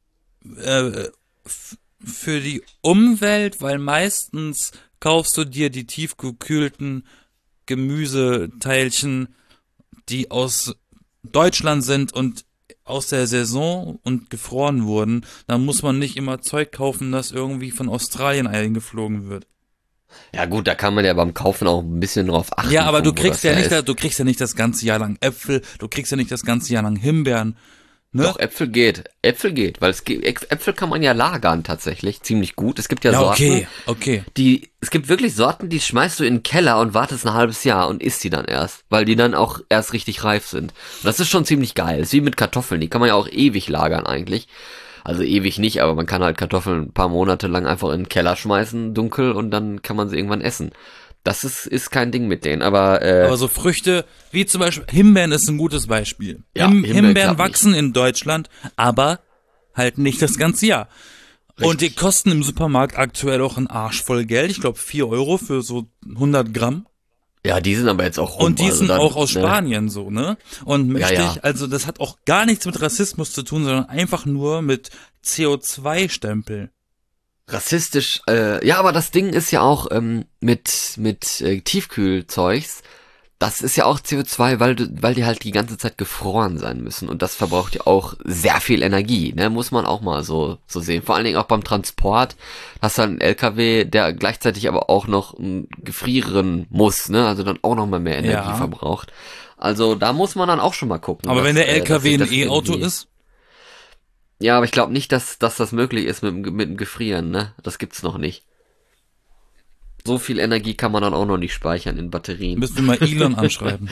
äh, f- für die Umwelt, weil meistens kaufst du dir die tiefgekühlten Gemüseteilchen, die aus Deutschland sind und aus der Saison und gefroren wurden. Dann muss man nicht immer Zeug kaufen, das irgendwie von Australien eingeflogen wird. ja gut, da kann man ja beim Kaufen auch ein bisschen drauf achten. Ja, aber von du wo kriegst das ja her nicht, ist. da- du kriegst ja nicht das ganze Jahr lang Äpfel, du kriegst ja nicht das ganze Jahr lang Himbeeren. Ne? Doch, Äpfel geht. Äpfel geht, weil es geht, Äpfel kann man ja lagern tatsächlich ziemlich gut. Es gibt ja, Ja, Sorten, okay, okay. die, es gibt wirklich Sorten, die schmeißt du in den Keller und wartest ein halbes Jahr und isst die dann erst, weil die dann auch erst richtig reif sind. Und das ist schon ziemlich geil. Das ist wie mit Kartoffeln, die kann man ja auch ewig lagern eigentlich. Also ewig nicht, aber man kann halt Kartoffeln ein paar Monate lang einfach in den Keller schmeißen, dunkel, und dann kann man sie irgendwann essen. Das ist, ist kein Ding mit denen, aber, äh, Aber so Früchte, wie zum Beispiel Himbeeren ist ein gutes Beispiel. Ja, Him Himbeeren Himbeeren klappt wachsen in Deutschland, aber halten nicht das ganze Jahr. Und die Richtig. kosten im Supermarkt aktuell auch einen Arsch voll Geld. Ich glaube vier Euro für so hundert Gramm. Ja, die sind aber jetzt auch rum. Und die also sind dann, auch aus ne? Spanien so, ne? Und möchte Ja, ja. ich, also das hat auch gar nichts mit Rassismus zu tun, sondern einfach nur mit C O zwei Stempel. Rassistisch, äh, ja, aber das Ding ist ja auch ähm, mit mit äh, Tiefkühlzeugs, das ist ja auch C O zwei, weil du, weil die halt die ganze Zeit gefroren sein müssen und das verbraucht ja auch sehr viel Energie, ne, muss man auch mal so so sehen. Vor allen Dingen auch beim Transport, hast du einen L K W, der gleichzeitig aber auch noch m, gefrieren muss, ne, also dann auch noch mal mehr Energie Ja. verbraucht. Also da muss man dann auch schon mal gucken. Aber dass, wenn der äh, L K dass sich W ein das E-Auto irgendwie- ist, Ja, aber ich glaube nicht, dass, dass das möglich ist mit, dem- mit dem Gefrieren, ne? Das gibt's noch nicht. So viel Energie kann man dann auch noch nicht speichern in Batterien. müssen wir mal Elon anschreiben.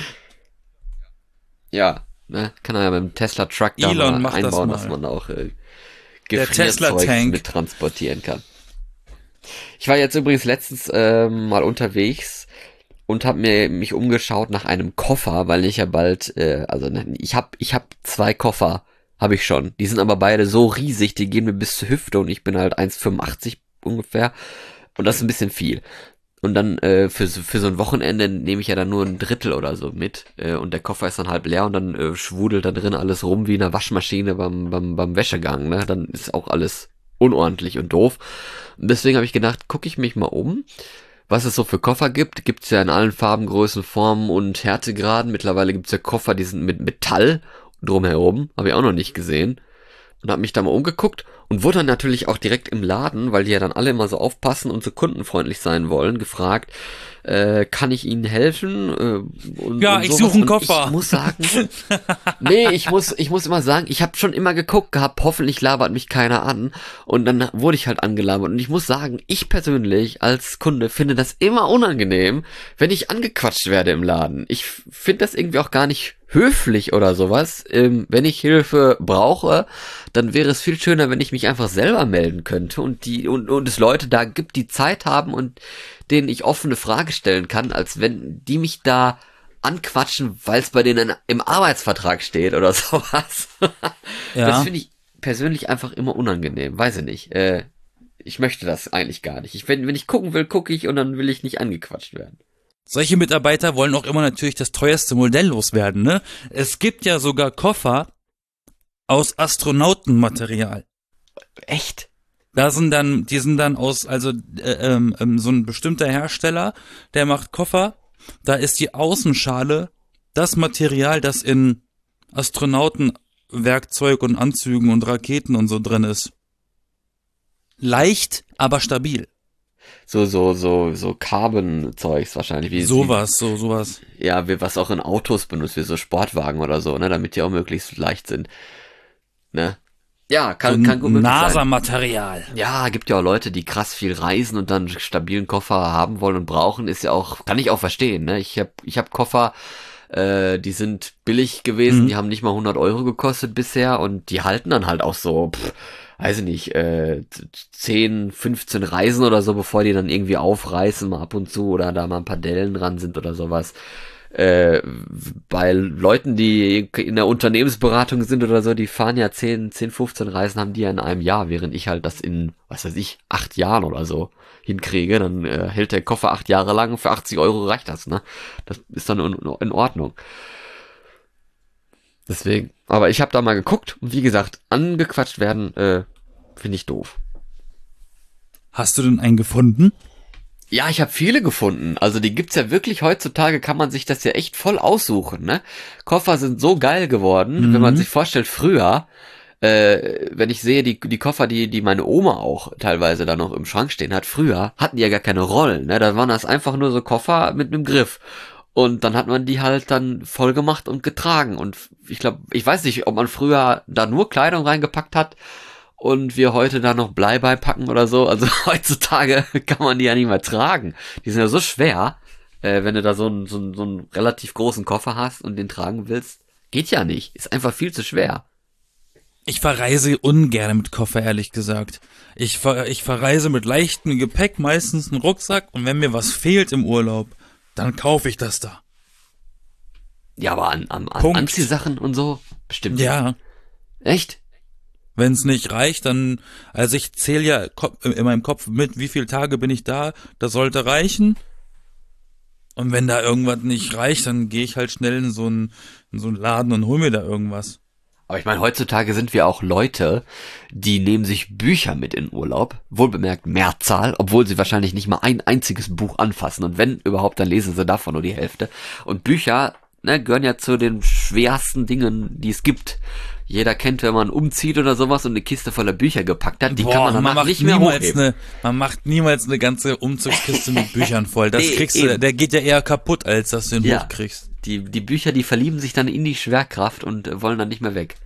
Ja, ne? Kann er ja mit dem Tesla Truck da Elon mal macht das einbauen, mal. dass man da auch äh, Der Tesla Gefrierzeugs Tank. mit transportieren kann. Ich war jetzt übrigens letztens ähm, mal unterwegs und habe mir mich umgeschaut nach einem Koffer, weil ich ja bald, äh, also ne, ich habe ich hab zwei Koffer, habe ich schon. Die sind aber beide so riesig, die gehen mir bis zur Hüfte und ich bin halt eins Komma fünfundachtzig ungefähr und das ist ein bisschen viel. Und dann äh, für so, für so ein Wochenende nehme ich ja dann nur ein Drittel oder so mit äh, und der Koffer ist dann halb leer und dann äh, schwudelt da drin alles rum wie in einer Waschmaschine beim beim beim Wäschegang, ne? Dann ist auch alles unordentlich und doof. Und deswegen habe ich gedacht, gucke ich mich mal um, was es so für Koffer gibt. Gibt's ja in allen Farben, Größen, Formen und Härtegraden. Mittlerweile gibt's ja Koffer, die sind mit Metall drumherum. Habe ich auch noch nicht gesehen. Und habe mich da mal umgeguckt und wurde dann natürlich auch direkt im Laden, weil die ja dann alle immer so aufpassen und so kundenfreundlich sein wollen, gefragt, äh, kann ich Ihnen helfen? Äh, und, Ja, und ich sowas. suche einen Und Koffer. Ich muss sagen, nee, ich muss, ich muss immer sagen, ich habe schon immer geguckt gehabt, hoffentlich labert mich keiner an. Und dann wurde ich halt angelabert. Und ich muss sagen, ich persönlich als Kunde finde das immer unangenehm, wenn ich angequatscht werde im Laden. Ich finde das irgendwie auch gar nicht höflich oder sowas. Ähm, wenn ich Hilfe brauche, dann wäre es viel schöner, wenn ich mich einfach selber melden könnte und die und, und es Leute da gibt, die Zeit haben und denen ich offene Frage stellen kann, als wenn die mich da anquatschen, weil es bei denen im Arbeitsvertrag steht oder sowas. Ja. Das finde ich persönlich einfach immer unangenehm. Weiß ich nicht. Äh, ich möchte das eigentlich gar nicht. Ich, wenn, wenn ich gucken will, gucke ich und dann will ich nicht angequatscht werden. Solche Mitarbeiter wollen auch immer natürlich das teuerste Modell loswerden, ne? Es gibt ja sogar Koffer aus Astronautenmaterial. Echt? Da sind dann, die sind dann aus, also äh, ähm, ähm, so ein bestimmter Hersteller, der macht Koffer, da ist die Außenschale das Material, das in Astronautenwerkzeug und Anzügen und Raketen und so drin ist. Leicht, aber stabil. So, so, so, so Carbon-Zeugs wahrscheinlich. Wie, Sowas, so, sowas. Wie, ja, wie, was auch in Autos benutzt, wie so Sportwagen oder so, ne, damit die auch möglichst leicht sind. Ne? Ja, kann, so kann gut möglich sein. NASA-Material. Ja, gibt ja auch Leute, die krass viel reisen und dann einen stabilen Koffer haben wollen und brauchen, ist ja auch, kann ich auch verstehen, ne? Ich hab, ich hab Koffer, äh, die sind billig gewesen, Mhm. die haben nicht mal hundert Euro gekostet bisher und die halten dann halt auch so, pff, weiß ich nicht, äh, zehn, fünfzehn Reisen oder so, bevor die dann irgendwie aufreißen, mal ab und zu oder da mal ein paar Dellen dran sind oder sowas. Äh, bei Leuten, die in der Unternehmensberatung sind oder so, die fahren ja zehn, zehn, fünfzehn Reisen, haben die ja in einem Jahr, während ich halt das in, was weiß ich, acht Jahren oder so hinkriege, dann äh, hält der Koffer acht Jahre lang und für achtzig Euro reicht das, ne? Das ist dann in, in Ordnung. Deswegen, aber ich habe da mal geguckt und wie gesagt, angequatscht werden, äh, finde ich doof. Hast du denn einen gefunden? Ja, ich habe viele gefunden. Also die gibt's ja wirklich heutzutage, kann man sich das ja echt voll aussuchen, ne? Koffer sind so geil geworden, Mhm. wenn man sich vorstellt, früher, äh, wenn ich sehe, die, die Koffer, die, die meine Oma auch teilweise da noch im Schrank stehen hat, früher hatten die ja gar keine Rollen, ne? Da waren das einfach nur so Koffer mit einem Griff. Und dann hat man die halt dann voll gemacht und getragen. Und ich glaube, ich weiß nicht, ob man früher da nur Kleidung reingepackt hat und wir heute da noch Blei beipacken oder so. Also heutzutage kann man die ja nicht mehr tragen. Die sind ja so schwer, äh, wenn du da so einen, so, einen, so einen relativ großen Koffer hast und den tragen willst. Geht ja nicht. Ist einfach viel zu schwer. Ich verreise ungern mit Koffer, ehrlich gesagt. Ich, ver ich verreise mit leichtem Gepäck, meistens einen Rucksack, und wenn mir was fehlt im Urlaub, dann kaufe ich das da. Ja, aber an, an, an Punkt. Anziehsachen und so bestimmt. Ja, Echt? Wenn es nicht reicht, dann, also ich zähle ja ko- in meinem Kopf mit, wie viele Tage bin ich da, das sollte reichen. Und wenn da irgendwas nicht reicht, dann gehe ich halt schnell in so einen, in so einen Laden und hol mir da irgendwas. Aber ich meine, heutzutage sind wir auch Leute, die nehmen sich Bücher mit in Urlaub, wohlbemerkt Mehrzahl, obwohl sie wahrscheinlich nicht mal ein einziges Buch anfassen. Und wenn überhaupt, dann lesen sie davon nur die Hälfte. Und Bücher, ne, gehören ja zu den schwersten Dingen, die es gibt. Jeder kennt, wenn man umzieht oder sowas und eine Kiste voller Bücher gepackt hat, die Boah, kann man danach macht nicht mehr niemals hochheben. eine, man macht niemals eine ganze Umzugskiste mit Büchern voll. Das Nee, kriegst du, eben. der geht ja eher kaputt, als dass du ihn Ja. hochkriegst. Die, die Bücher, die verlieben sich dann in die Schwerkraft und äh, wollen dann nicht mehr weg.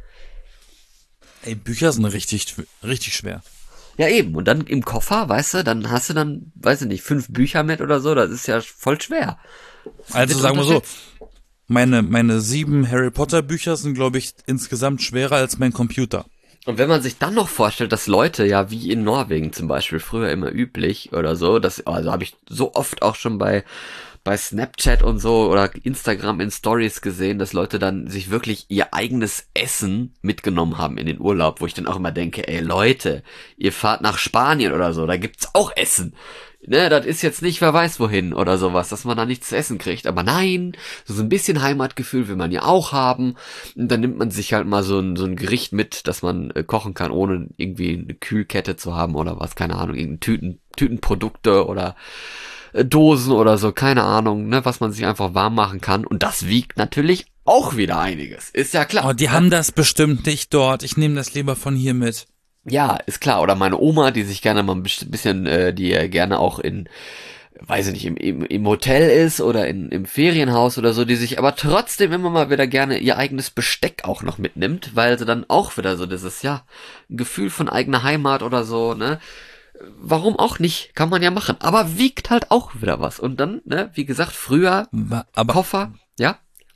Ey, Bücher sind richtig, richtig schwer. Ja, eben. Und dann im Koffer, weißt du, dann hast du dann, weiß ich nicht, fünf Bücher mit oder so, das ist ja voll schwer. Das Also wird sagen wir so, unterschätzt. meine, meine sieben Harry Potter Bücher sind, glaube ich, insgesamt schwerer als mein Computer. Und wenn man sich dann noch vorstellt, dass Leute, ja, wie in Norwegen zum Beispiel, früher immer üblich oder so, das, also habe ich so oft auch schon bei, bei Snapchat und so oder Instagram in Stories gesehen, dass Leute dann sich wirklich ihr eigenes Essen mitgenommen haben in den Urlaub, wo ich dann auch immer denke, ey Leute, ihr fahrt nach Spanien oder so, da gibt's auch Essen. Ne, das ist jetzt nicht, wer weiß wohin oder sowas, dass man da nichts zu essen kriegt. Aber nein, so ein bisschen Heimatgefühl will man ja auch haben. Und dann nimmt man sich halt mal so ein, so ein Gericht mit, das man äh, kochen kann, ohne irgendwie eine Kühlkette zu haben oder was, keine Ahnung, irgendein Tüten, Tütenprodukte oder äh, Dosen oder so, keine Ahnung, ne, was man sich einfach warm machen kann. Und das wiegt natürlich auch wieder einiges. Ist ja klar. Oh, die haben das bestimmt nicht dort. Ich nehme das lieber von hier mit. Ja, ist klar. Oder meine Oma, die sich gerne mal ein bisschen, äh, die äh, gerne auch in, weiß ich nicht, im, im, im Hotel ist oder in, im Ferienhaus oder so, die sich aber trotzdem immer mal wieder gerne ihr eigenes Besteck auch noch mitnimmt, weil sie dann auch wieder so dieses, ja, ein Gefühl von eigener Heimat oder so, ne? Warum auch nicht? Kann man ja machen. Aber wiegt halt auch wieder was. Und dann, ne, wie gesagt, früher Wa- Aber Koffer, ja?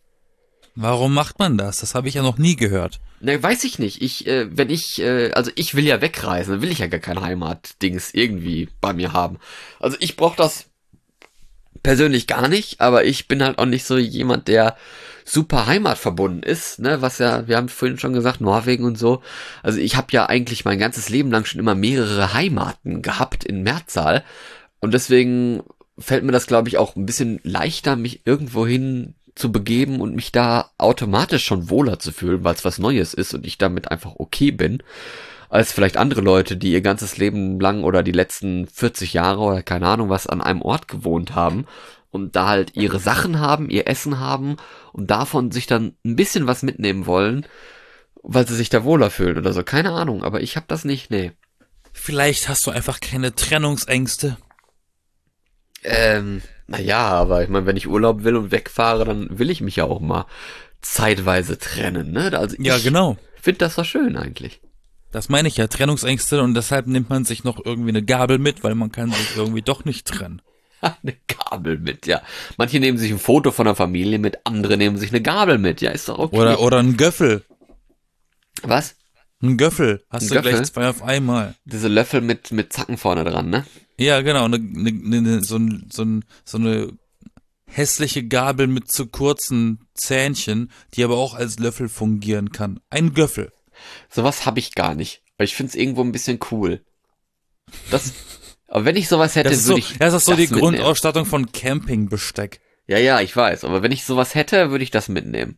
warum macht man das? Das habe ich ja noch nie gehört. Ne, weiß ich nicht. Ich, äh, wenn ich, äh, also ich will ja wegreisen, dann will ich ja gar kein Heimatdings irgendwie bei mir haben. Also ich brauche das persönlich gar nicht, aber ich bin halt auch nicht so jemand, der super heimatverbunden ist, ne, was ja, wir haben vorhin schon gesagt, Norwegen und so. Also ich habe ja eigentlich mein ganzes Leben lang schon immer mehrere Heimaten gehabt in Mehrzahl und deswegen fällt mir das, glaube ich, auch ein bisschen leichter, mich irgendwohin zu begeben und mich da automatisch schon wohler zu fühlen, weil es was Neues ist und ich damit einfach okay bin, als vielleicht andere Leute, die ihr ganzes Leben lang oder die letzten vierzig Jahre oder keine Ahnung was an einem Ort gewohnt haben und da halt ihre Sachen haben, ihr Essen haben und davon sich dann ein bisschen was mitnehmen wollen, weil sie sich da wohler fühlen oder so. Keine Ahnung, aber ich hab das nicht, nee. Vielleicht hast du einfach keine Trennungsängste. Ähm, naja, aber ich meine, wenn ich Urlaub will und wegfahre, dann will ich mich ja auch mal zeitweise trennen, ne? Also Ja, ich genau. finde das doch schön eigentlich. Das meine ich ja, Trennungsängste, und deshalb nimmt man sich noch irgendwie eine Gabel mit, weil man kann sich irgendwie doch nicht trennen. Eine Gabel mit, ja. Manche nehmen sich ein Foto von der Familie mit, andere nehmen sich eine Gabel mit, ja, ist doch okay. Oder, oder ein Göffel. Was? Ein Göffel. Hast Ein du Göffel? gleich zwei auf einmal. Diese Löffel mit, mit Zacken vorne dran, ne? Ja, genau. Eine, eine, eine, so, ein, so, ein, so eine hässliche Gabel mit zu kurzen Zähnchen, die aber auch als Löffel fungieren kann. Ein Göffel. Sowas habe ich gar nicht. Aber ich find's irgendwo ein bisschen cool. Das, aber wenn ich sowas hätte, Das ist würde so, ich das ist so die mitnehmen. Grundausstattung von Campingbesteck. Ja, ja, ich weiß. Aber wenn ich sowas hätte, würde ich das mitnehmen.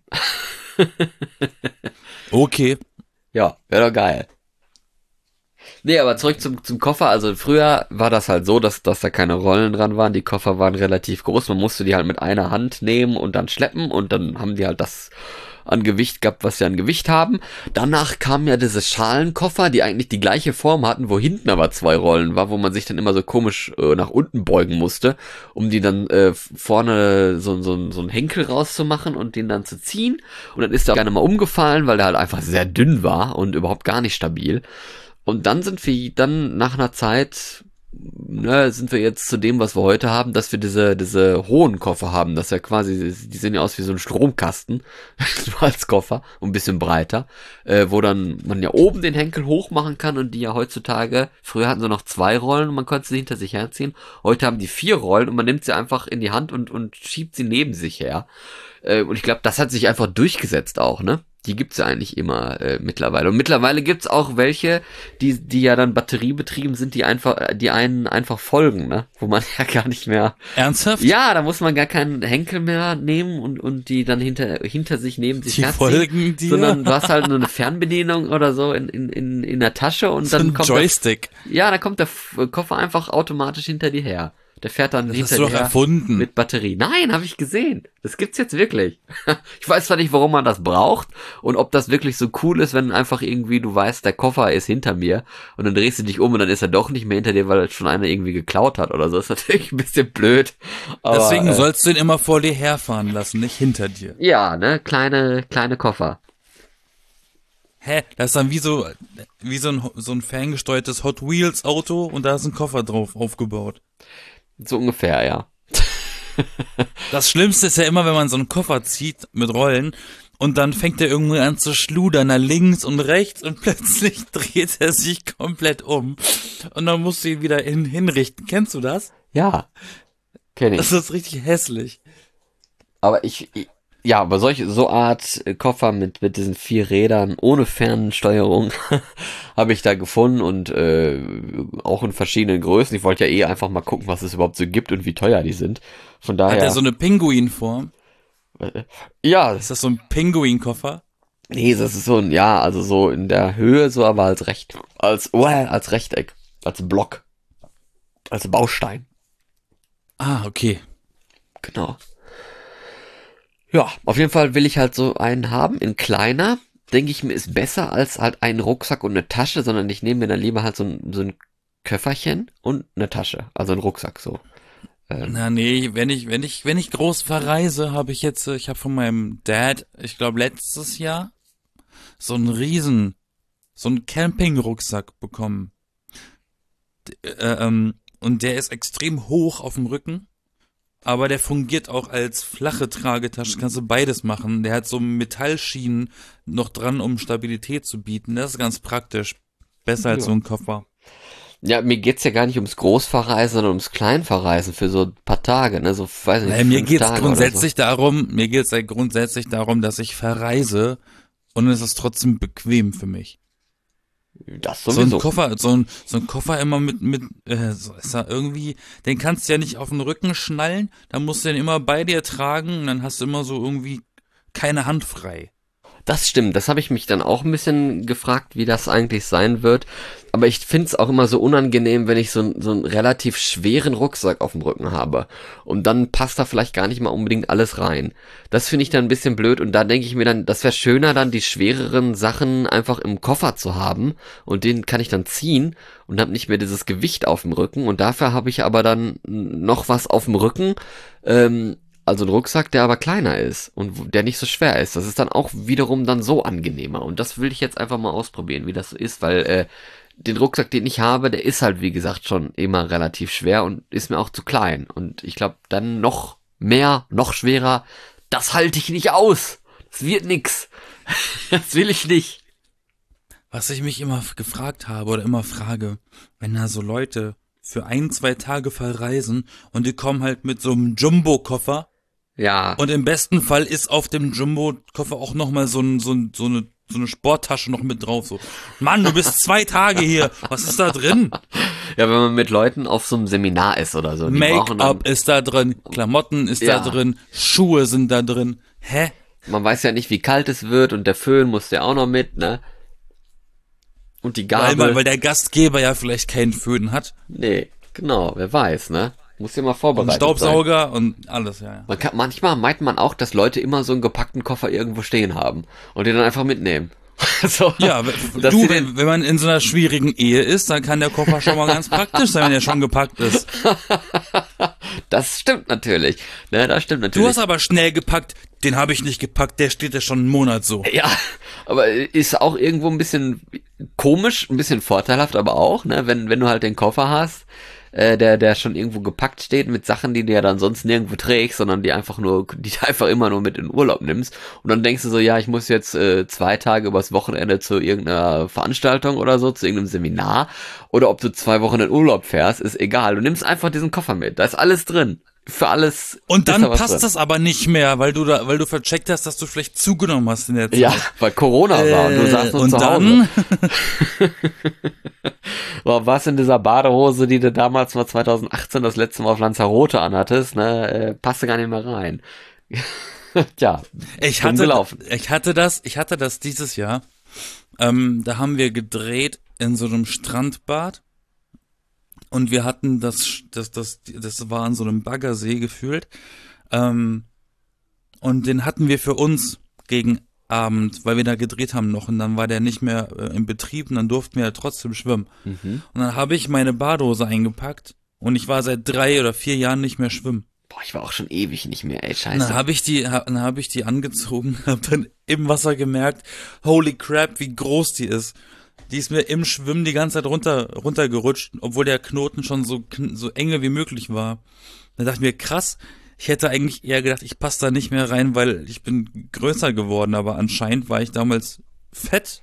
Okay. Ja, wäre doch geil. Nee, aber zurück zum, zum Koffer. Also früher war das halt so, dass, dass da keine Rollen dran waren. Die Koffer waren relativ groß. Man musste die halt mit einer Hand nehmen und dann schleppen. Und dann haben die halt das an Gewicht gehabt, was sie an Gewicht haben. Danach kamen ja diese Schalenkoffer, die eigentlich die gleiche Form hatten, wo hinten aber zwei Rollen war, wo man sich dann immer so komisch äh, nach unten beugen musste, um die dann äh, vorne so, so, so einen Henkel rauszumachen und den dann zu ziehen. Und dann ist der gerne mal umgefallen, weil der halt einfach sehr dünn war und überhaupt gar nicht stabil. Und dann sind wir dann nach einer Zeit, ne, sind wir jetzt zu dem, was wir heute haben, dass wir diese diese hohen Koffer haben, dass ja quasi, die sehen ja aus wie so ein Stromkasten, nur als Koffer, und ein bisschen breiter, äh, wo dann man ja oben den Henkel hoch machen kann und die ja heutzutage, früher hatten sie noch zwei Rollen und man konnte sie hinter sich herziehen, heute haben die vier Rollen und man nimmt sie einfach in die Hand und und schiebt sie neben sich her. Äh, und ich glaube, das hat sich einfach durchgesetzt auch, ne? Die gibt's ja eigentlich immer äh, mittlerweile. Und mittlerweile gibt's auch welche, die die ja dann batteriebetrieben sind, die einfach, die einen einfach folgen, ne? Wo man ja gar nicht mehr. Ernsthaft? Ja, da muss man gar keinen Henkel mehr nehmen und und die dann hinter hinter sich neben sich Die herziehen, folgen dir? sondern du hast halt nur eine Fernbedienung oder so in in in, in der Tasche und So dann ein kommt Joystick. Der, ja, dann kommt der F- Koffer einfach automatisch hinter dir her. Der fährt dann Das hinter hast du doch dir erfunden. mit Batterie. Nein, habe ich gesehen. Das gibt's jetzt wirklich. Ich weiß zwar nicht, warum man das braucht und ob das wirklich so cool ist, wenn einfach irgendwie du weißt, der Koffer ist hinter mir und dann drehst du dich um und dann ist er doch nicht mehr hinter dir, weil schon einer irgendwie geklaut hat oder so. Das ist natürlich ein bisschen blöd. Aber, Deswegen äh, sollst du ihn immer vor dir herfahren lassen, nicht hinter dir. ja, ne, kleine kleine Koffer. Hä? Das ist dann wie so, wie so ein, so ein ferngesteuertes Hot Wheels Auto und da ist ein Koffer drauf aufgebaut. So ungefähr, ja. Das Schlimmste ist ja immer, wenn man so einen Koffer zieht mit Rollen und dann fängt er irgendwie an zu schludern nach links und rechts und plötzlich dreht er sich komplett um und dann musst du ihn wieder hin, hinrichten. Kennst du das? Ja, kenne ich. Das ist richtig hässlich. Aber ich, ich ja, aber solche, so Art äh, Koffer mit, mit diesen vier Rädern ohne Fernsteuerung habe ich da gefunden und äh, auch in verschiedenen Größen. Ich wollte ja eh einfach mal gucken, was es überhaupt so gibt und wie teuer die sind. Von daher. Hat er so eine Pinguinform? Ja, Ist das so ein Pinguinkoffer? nee, das ist so ein, ja, also so in der Höhe, so aber als Recht, als, oh, als Rechteck, als Block, als Baustein. Ah, okay. Genau. Ja, auf jeden Fall will ich halt so einen haben, in kleiner, denke ich mir, ist besser als halt ein Rucksack und eine Tasche, sondern ich nehme mir dann lieber halt so ein, so ein Köfferchen und eine Tasche, also ein Rucksack so. Ähm, Na nee, wenn ich wenn ich wenn ich groß verreise, habe ich jetzt äh, ich habe von meinem Dad, ich glaube letztes Jahr so einen riesen so einen Campingrucksack bekommen. D äh, ähm, und der ist extrem hoch auf dem Rücken, aber der fungiert auch als flache Tragetasche, kannst du beides machen. Der hat so Metallschienen noch dran, um Stabilität zu bieten. Das ist ganz praktisch. Besser als Ja. so ein Koffer. ja, mir geht's ja gar nicht ums Großverreisen, sondern ums Kleinverreisen für so ein paar Tage, ne, so, weiß nicht, Naja, mir fünf geht's Tage grundsätzlich darum, mir geht's ja grundsätzlich darum, dass ich verreise und es ist trotzdem bequem für mich. oder so. Das So ein sowieso. Koffer, so ein, so ein Koffer immer mit, mit, äh, so ist da irgendwie, den kannst du ja nicht auf den Rücken schnallen, dann musst du den immer bei dir tragen und dann hast du immer so irgendwie keine Hand frei. Das stimmt, das habe ich mich dann auch ein bisschen gefragt, wie das eigentlich sein wird. Aber ich find's auch immer so unangenehm, wenn ich so, n- so einen relativ schweren Rucksack auf dem Rücken habe. Und dann passt da vielleicht gar nicht mal unbedingt alles rein. Das finde ich dann ein bisschen blöd und da denke ich mir dann, das wäre schöner, dann die schwereren Sachen einfach im Koffer zu haben und den kann ich dann ziehen und habe nicht mehr dieses Gewicht auf dem Rücken. Und dafür habe ich aber dann noch was auf dem Rücken, ähm, also ein Rucksack, der aber kleiner ist und wo- der nicht so schwer ist. Das ist dann auch wiederum dann so angenehmer. Und das will ich jetzt einfach mal ausprobieren, wie das so ist, weil äh, den Rucksack, den ich habe, der ist halt, wie gesagt, schon immer relativ schwer und ist mir auch zu klein. Und ich glaube, dann noch mehr, noch schwerer, das halte ich nicht aus. Das wird nix. Das will ich nicht. Was ich mich immer f- gefragt habe oder immer frage, wenn da so Leute für ein, zwei Tage verreisen und die kommen halt mit so einem Jumbo-Koffer Ja, und im besten Fall ist auf dem Jumbo-Koffer auch nochmal so, ein, so, ein, so, eine, so eine Sporttasche noch mit drauf. So, Mann, du bist zwei Tage hier, was ist da drin? ja, wenn man mit Leuten auf so einem Seminar ist oder so. Die brauchen dann, Make-up ist da drin, Klamotten ist Ja. da drin, Schuhe sind da drin. Hä? man weiß ja nicht, wie kalt es wird und der Föhn muss ja auch noch mit, ne? Und die Weil, Gabel. weil, weil der Gastgeber ja vielleicht keinen Föhn hat. Nee, genau, wer weiß, ne? Muss ja mal Und vorbereitet sein. Staubsauger und alles, ja, ja. Man kann, manchmal meint man auch, dass Leute immer so einen gepackten Koffer irgendwo stehen haben und den dann einfach mitnehmen. so, Ja, w- dass du, sie den, wenn, wenn man in so einer schwierigen Ehe ist, dann kann der Koffer schon mal ganz praktisch sein, wenn er schon gepackt ist. das stimmt natürlich. Ne, das stimmt Du natürlich. hast aber schnell gepackt, den habe ich nicht gepackt, der steht ja schon einen Monat so. Ja, aber ist auch irgendwo ein bisschen komisch, ein bisschen vorteilhaft, aber auch, ne, wenn, wenn du halt den Koffer hast, äh, der, der schon irgendwo gepackt steht mit Sachen, die du ja dann sonst nirgendwo trägst, sondern die einfach nur, die du einfach immer nur mit in den Urlaub nimmst. Und dann denkst du so, ja, ich muss jetzt äh, zwei Tage übers Wochenende zu irgendeiner Veranstaltung oder so, zu irgendeinem Seminar. Oder ob du zwei Wochen in Urlaub fährst, ist egal. Du nimmst einfach diesen Koffer mit. Da ist alles drin. für alles. Und dann ist da was passt drin. das aber nicht mehr, weil du da, weil du vercheckt hast, dass du vielleicht zugenommen hast in der Zeit. Ja, weil Corona war und du saßt nur und zu dann, Hause. So, was in dieser Badehose, die du damals mal zwanzig achtzehn das letzte Mal auf Lanzarote anhattest, ne, äh, passte gar nicht mehr rein. Tja, ich dumm hatte, gelaufen. ich hatte das, ich hatte das dieses Jahr. Ähm, da haben wir gedreht in so einem Strandbad. Und wir hatten das, das, das, das war an so einem Baggersee gefühlt. Ähm, und den hatten wir für uns gegen Abend, weil wir da gedreht haben noch. Und dann war der nicht mehr äh, in Betrieb und dann durften wir ja trotzdem schwimmen. Mhm. Und dann habe ich meine Badehose eingepackt und ich war seit drei oder vier Jahren nicht mehr schwimmen. Boah, ich war auch schon ewig nicht mehr, ey, Und scheiße. dann habe ich die, hab, dann habe ich die angezogen, habe dann im Wasser gemerkt, holy crap, wie groß die ist. Die ist mir im Schwimmen die ganze Zeit runter, runtergerutscht, obwohl der Knoten schon so, so enge wie möglich war. Dann dachte ich mir, krass, ich hätte eigentlich eher gedacht, ich passe da nicht mehr rein, weil ich bin größer geworden, aber anscheinend war ich damals fett.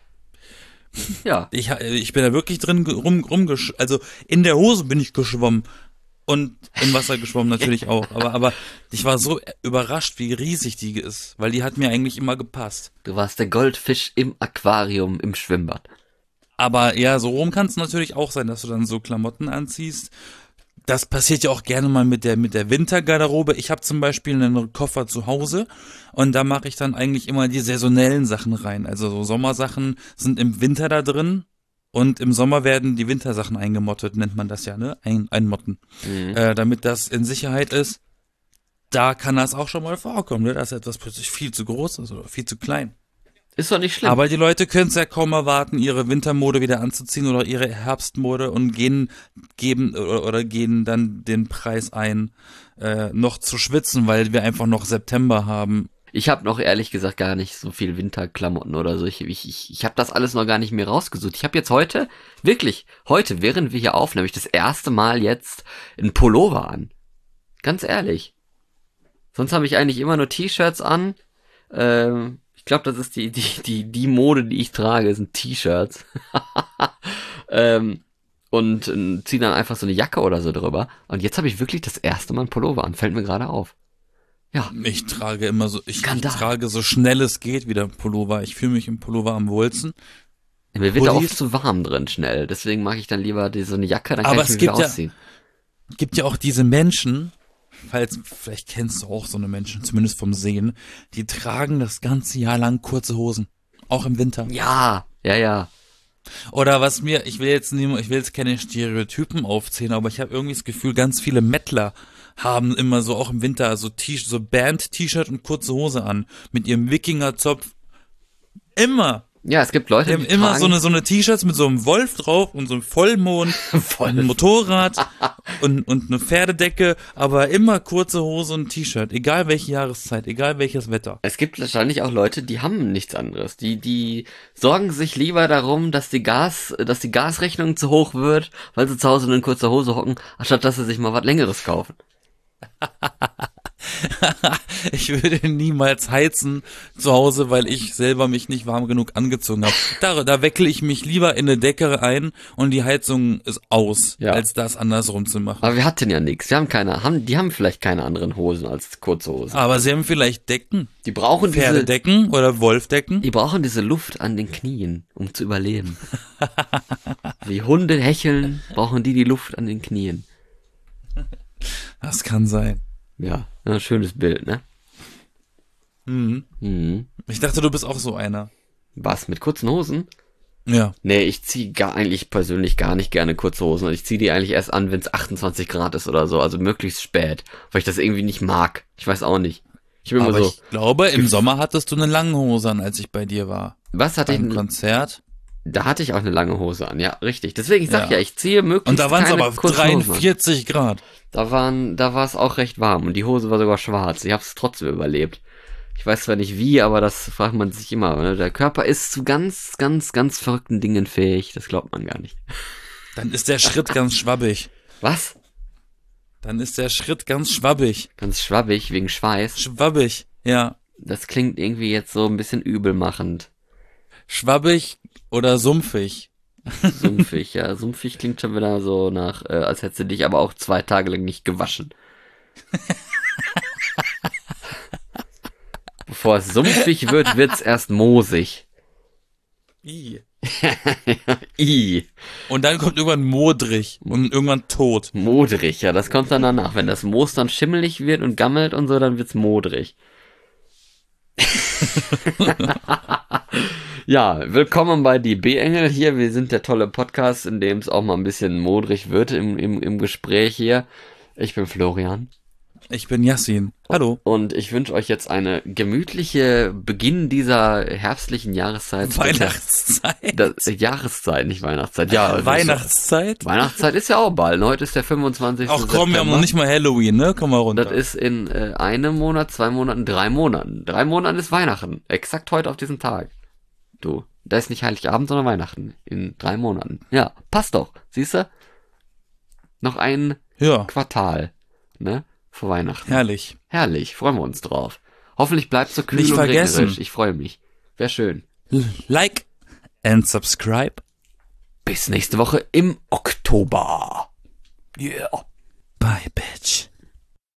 Ja. Ich, ich bin da wirklich drin rum, rumgesch, also in der Hose bin ich geschwommen. Und im Wasser geschwommen natürlich auch. Aber, aber ich war so überrascht, wie riesig die ist, weil die hat mir eigentlich immer gepasst. Du warst der Goldfisch im Aquarium im Schwimmbad. Aber ja, so rum kann es natürlich auch sein, dass du dann so Klamotten anziehst. Das passiert ja auch gerne mal mit der mit der Wintergarderobe. Ich habe zum Beispiel einen Koffer zu Hause und da mache ich dann eigentlich immer die saisonellen Sachen rein. Also so Sommersachen sind im Winter da drin und im Sommer werden die Wintersachen eingemottet, nennt man das ja, ne? Ein, einmotten. Mhm. Äh, damit das in Sicherheit ist. Da kann das auch schon mal vorkommen, ne? Dass etwas plötzlich viel zu groß ist oder viel zu klein. Ist doch nicht schlimm. Aber die Leute können es ja kaum erwarten, ihre Wintermode wieder anzuziehen oder ihre Herbstmode und gehen, geben oder, oder gehen dann den Preis ein, äh, noch zu schwitzen, weil wir einfach noch September haben. Ich habe noch ehrlich gesagt gar nicht so viel Winterklamotten oder so. Ich, ich, ich, ich habe das alles noch gar nicht mehr rausgesucht. Ich habe jetzt heute, wirklich, heute, während wir hier aufnehmen, ich das erste Mal jetzt einen Pullover an. Ganz ehrlich. Sonst habe ich eigentlich immer nur T-Shirts an. Ähm, ich glaube, das ist die, die, die, die Mode, die ich trage, sind T-Shirts. ähm, und äh, ziehe dann einfach so eine Jacke oder so drüber. Und jetzt habe ich wirklich das erste Mal einen Pullover an. Fällt mir gerade auf. Ja. Ich trage immer so, ich, ich Skandal. trage so schnell es geht wieder Pullover. Ich fühle mich im Pullover am wohlsten. Mir wird da Hoodies. oft zu warm drin schnell. Deswegen mag ich dann lieber die, so eine Jacke, dann kann Aber ich es mich wieder gibt ja- ausziehen. Gibt ja auch diese Menschen, falls, vielleicht kennst du auch so eine Menschen, zumindest vom Sehen, die tragen das ganze Jahr lang kurze Hosen. Auch im Winter. Ja, ja, ja. Oder was mir, ich will jetzt nicht, ich will jetzt keine Stereotypen aufzählen, aber ich habe irgendwie das Gefühl, ganz viele Mettler haben immer so auch im Winter so T so Band-T-Shirt und kurze Hose an mit ihrem Wikingerzopf. Immer. Ja, es gibt Leute, Die haben die immer tragen, so eine so eine T-Shirts mit so einem Wolf drauf und so einem Vollmond, ein Motorrad und und eine Pferdedecke, aber immer kurze Hose und T-Shirt, egal welche Jahreszeit, egal welches Wetter. es gibt wahrscheinlich auch Leute, die haben nichts anderes. Die, die sorgen sich lieber darum, dass die Gas, dass die Gasrechnung zu hoch wird, weil sie zu Hause nur in kurzer Hose hocken, anstatt dass sie sich mal was Längeres kaufen. Ich würde niemals heizen zu Hause, weil ich selber mich nicht warm genug angezogen habe. Da, da weckle ich mich lieber in eine Decke ein und die Heizung ist aus, Ja. als das andersrum zu machen. Aber wir hatten ja nichts. Wir haben keine, haben, die haben vielleicht keine anderen Hosen als kurze Hosen. Aber sie haben vielleicht Decken, Die brauchen diese, Pferdedecken oder Wolfdecken. die brauchen diese Luft an den Knien, um zu überleben. Wie Hunde hecheln, brauchen die die Luft an den Knien. Das kann sein. Ja, ein schönes Bild, ne? Mhm. Mhm. Ich dachte, du bist auch so einer. Was, mit kurzen Hosen? Ja. Nee, ich zieh gar eigentlich persönlich gar nicht gerne kurze Hosen. Ich zieh die eigentlich erst an, wenn es achtundzwanzig Grad ist oder so, also möglichst spät, weil ich das irgendwie nicht mag. Ich weiß auch nicht. Ich bin immer Aber so, ich glaube, im Sommer hattest du eine lange Hose an, als ich bei dir war. was hatte ich Beim denn? Konzert. Da hatte ich auch eine lange Hose an, ja, richtig. Deswegen, ich sag ja, Ja. ich ziehe möglichst Und da waren es keine aber kurzen Hosen an. dreiundvierzig Grad. Da waren, da war es auch recht warm und die Hose war sogar schwarz. Ich habe es trotzdem überlebt. Ich weiß zwar nicht wie, aber das fragt man sich immer. Ne? Der Körper ist zu ganz, ganz, ganz verrückten Dingen fähig. Das glaubt man gar nicht. Dann ist der Schritt ganz schwabbig. Was? Dann ist der Schritt ganz schwabbig. Ganz schwabbig wegen Schweiß. Schwabbig, ja. Das klingt irgendwie jetzt so ein bisschen übelmachend. Schwabbig oder sumpfig. Sumpfig, ja. Sumpfig klingt schon wieder so nach, äh, als hättest du dich aber auch zwei Tage lang nicht gewaschen. Bevor es sumpfig wird, wird's erst moosig. I. I. Und dann kommt irgendwann modrig und irgendwann tot. Modrig, ja, das kommt dann danach. Wenn das Moos dann schimmelig wird und gammelt und so, dann wird's modrig. Ja, willkommen bei die B-Engel hier. Wir sind der tolle Podcast, in dem es auch mal ein bisschen modrig wird im, im, im Gespräch hier. Ich bin Florian. Ich bin Yassin. Hallo. Und ich wünsche euch jetzt eine gemütliche Beginn dieser herbstlichen Jahreszeit. Weihnachtszeit. Das, das, Jahreszeit, nicht Weihnachtszeit. Ja, also Weihnachtszeit? So, Weihnachtszeit ist ja auch bald. Heute ist der fünfundzwanzigste Ach komm, wir haben noch nicht mal Halloween, ne? Komm mal runter. Das ist in äh, einem Monat, zwei Monaten, drei Monaten. Drei Monaten ist Weihnachten. Exakt heute auf diesen Tag. Du, da ist nicht Heiligabend, sondern Weihnachten. In drei Monaten. Ja, passt doch. Siehst du? Noch ein ja. Quartal, ne? Vor Weihnachten. Herrlich. Herrlich, freuen wir uns drauf. Hoffentlich bleibt es so kühl nicht und vergessen. regnerisch. Ich freue mich. Wäre schön. Like and subscribe. Bis nächste Woche im Oktober. Yeah. Bye, bitch.